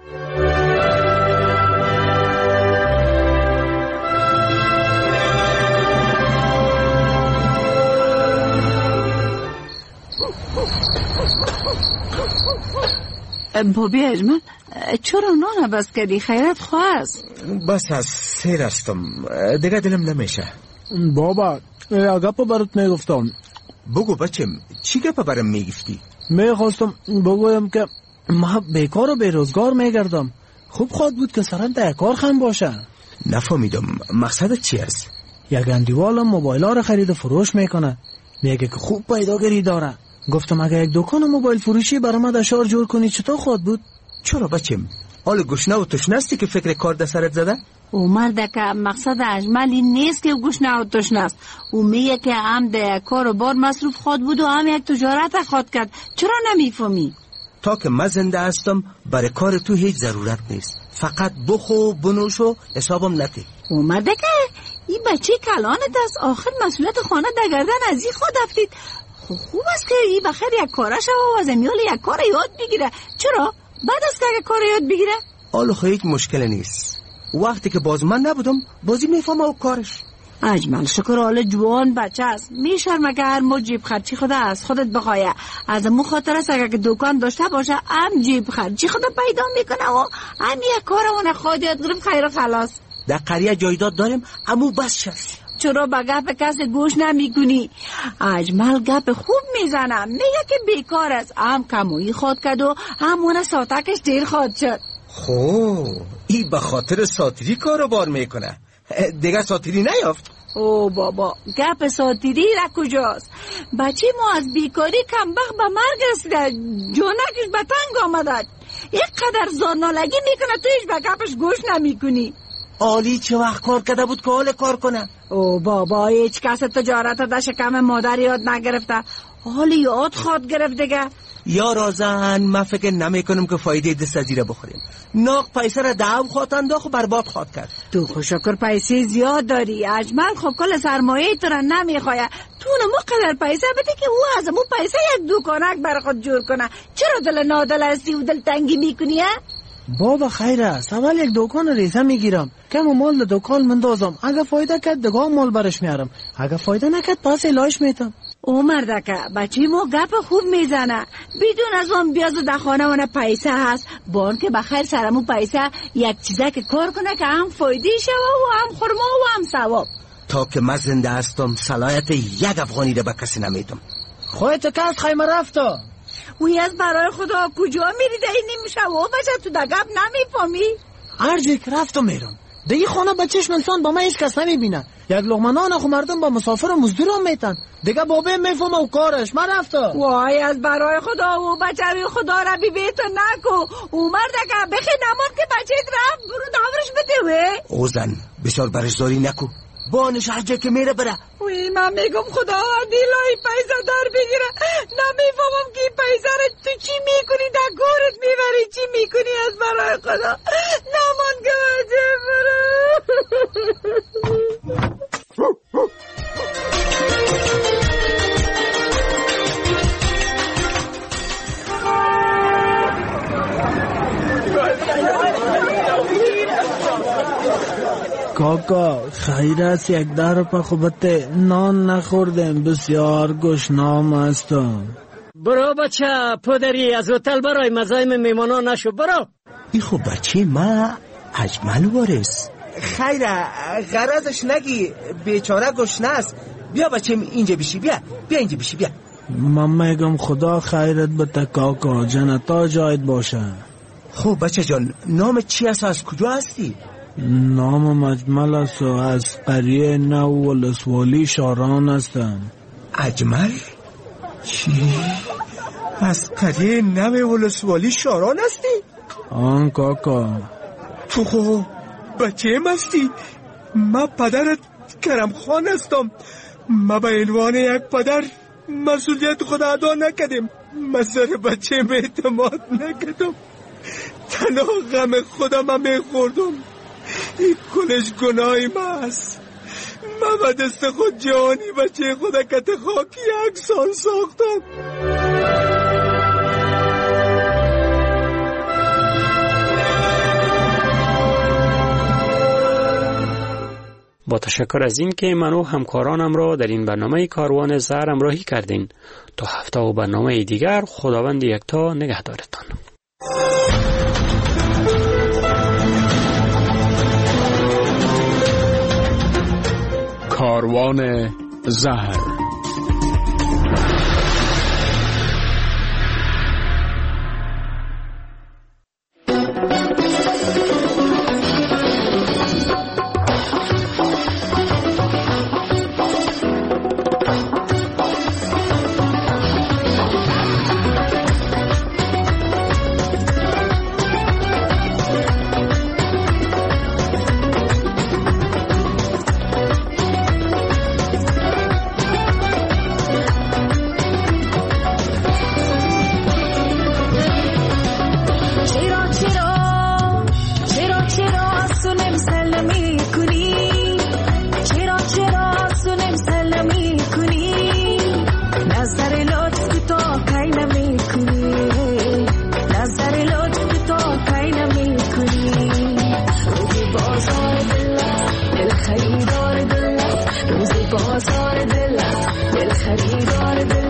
Speaker 26: بابی اجمل چرا نان بس کردی؟ خیرت خواست؟
Speaker 4: بس از سیر هستم دیگه دلم نمیشه. بابا گپ برات میگفتم.
Speaker 27: بگو بچم چی گپ برام میگفتی؟
Speaker 4: میخواستم بگویم که ما بیکار و بیروزگار میگردم. خوب خود بود که سرم در کار خم باشه.
Speaker 27: نفهمیدم مقصدت چی است؟
Speaker 4: یک اندیوالم موبایل ها رو خرید و فروش میکنه، میگه که خوب پیداگیری داره. گفتم اگه یک دکان موبایل فروشی برای ما در شهر جور کنی چطور خود بود؟
Speaker 27: چرا بچم؟ حال گشنه و تشنه است که فکر کار در سرت زده؟
Speaker 26: او مرده که مقصد اجمل این نیست که گشنه و تشنه است. او میگه که هم در کار و بار مصروف خود بود و هم یک تجارت خود کرد. چرا نمیفهمی؟
Speaker 27: تا که من زنده هستم برای کار تو هیچ ضرورت نیست. فقط بخو بنوش و حسابم نته.
Speaker 26: اومده که این بچه کلانت است، آخر مسئولیت خانه در گردن از این خود افتید. خوب است که این بخیر یک کاره شو و از امیال یک کار یاد بگیره. چرا؟ بعد از که کار یاد بگیره؟
Speaker 27: حالا هیچ مشکل نیست. وقتی که باز من نبودم بازی میفهم او کارش.
Speaker 26: اجمل شکر حال جوان بچه است. میشرمه که هر مو جیب خرچی خود از خودت بخواه. از مو خاطر است اگر که دکان داشته باشه هم جیب خرچی خود پیدا میکنه و هم یک کارمون خود یاد گرفت خیر و خلاص.
Speaker 27: در قریه جایداد داریم امو بس شست.
Speaker 26: چرا به گپ کسی گوش نمیکنی؟ اجمل گپ خوب میزنه، میگه که بیکار است، هم کمویی خود کد و همونه ساتکش دیر خود شد.
Speaker 27: خو این به خاطر ساتری کارو بار میکنه، دیگه ساتری نیافت.
Speaker 26: او بابا گپ ساتری را کجاست؟ بچه ما از بیکاری کمبخت به مرگ رسیده، جانکش به تنگ آمده، یک قدر زارنالگی میکنه تویش به گپش گوش نمیکنی.
Speaker 27: آلی چه وقت کار کرده بود که حال کار کنه؟
Speaker 26: او بابا هیچ کس تجارت در شکم مادر یاد نگرفته، حالی یاد خواد گرفت دیگه.
Speaker 27: یا رازن من فکر نمی کنم که فایده دست زیره بخوریم. ناق پیسه را دعو خواد انداخت و برباد خواد کرد.
Speaker 26: تو خوشکر پیسه زیاد داری، اجمل خب کل سرمایه تو را نمیخواه، تو نمو قدر پیسه بده که او از امو پیسه یک دکانک بر خود جور کنه. چرا دل نادل هستی و دل تنگی میکنی؟
Speaker 4: بابا خیر است، اول یک دکان ریزه میگیرم، کم مال دکان مندازم، اگه فایده کرد دگاه مال برش میارم، اگه فایده نکرد پس الهش میتم.
Speaker 26: او مردکه بچه ما گپ خوب میزنه، بدون از اون بیاز در خانه ونه پیسه هست، بان که بخیر سرمو پیسه یک چیزه که کار کنه که هم فایده شوه و هم خورما و هم ثواب.
Speaker 27: تا که من زنده هستم صلاحیت یک افغانی را به کسی نمیدم.
Speaker 4: خواهی که از خیمه رفتا
Speaker 26: وی از برای خدا کجا میری ده این نمیشه و بچه تو دگب نمیفهمی؟
Speaker 4: هرجایی که رفتم میرم دیگه خانه به چشم انسان با من هیچ کس نمیبینه، یک لقمه نان خو مردم با مسافر و مزدور هم میتن دیگه بابه میفهمه و کارش. من رفتا
Speaker 26: وای از برای خدا و بچه خدا را بی بیتو نکو، او مرده بخی نمان که بچه رفت برو داورش بده.
Speaker 27: اوزن بسیار برشداری نکو، بانش هرجا که میره بره.
Speaker 26: وی من میگم خدا دیلای پیسه در بگیره، نمیفهمم که پیسه را تو چی میکنی، در گورت میبری چی میکنی؟ از برای خدا نمان که بچه بره.
Speaker 4: کاکا خیر است یک در پا خوبته نان نخوردم، بسیار گشنام هستم.
Speaker 5: برو بچه پدری از هتل برای مزاحم میمانان نشو، برو.
Speaker 27: ای خب بچه ما اجمل وارث. خیره غرضش نگی، بیچاره گشنه است. بیا بچه اینجا بشی، بیا اینجا بشی، بیا.
Speaker 4: من میگم خدا خیرت بده کاکا، جنتا جایت باشه.
Speaker 27: خب بچه جان نام چی است، از کجا هستی؟
Speaker 4: نام اجمل است و از قریه نو ولسوالی شاران هستم.
Speaker 27: اجمل؟ چی؟ از قریه نو ولسوالی شاران هستی؟
Speaker 4: آن کاکا.
Speaker 27: تو خب بچه هستی؟ من پدرت کرم خان هستم. من به عنوان یک پدر مسئولیت خود ادا نکردم، من سر بچه اعتماد نکردم، تنها غم خودم هم میخوردم. این کلش گناهی من است. من به دست خود جوانی بچه خود کت خاکی اکسان ساختم.
Speaker 3: با تشکر از این که من و همکارانم را در این برنامه کاروان زهر همراهی کردین. تا هفته و برنامه دیگر خداوند یکتا نگهدارتان.
Speaker 19: کاروان زهر.
Speaker 6: خریدار دل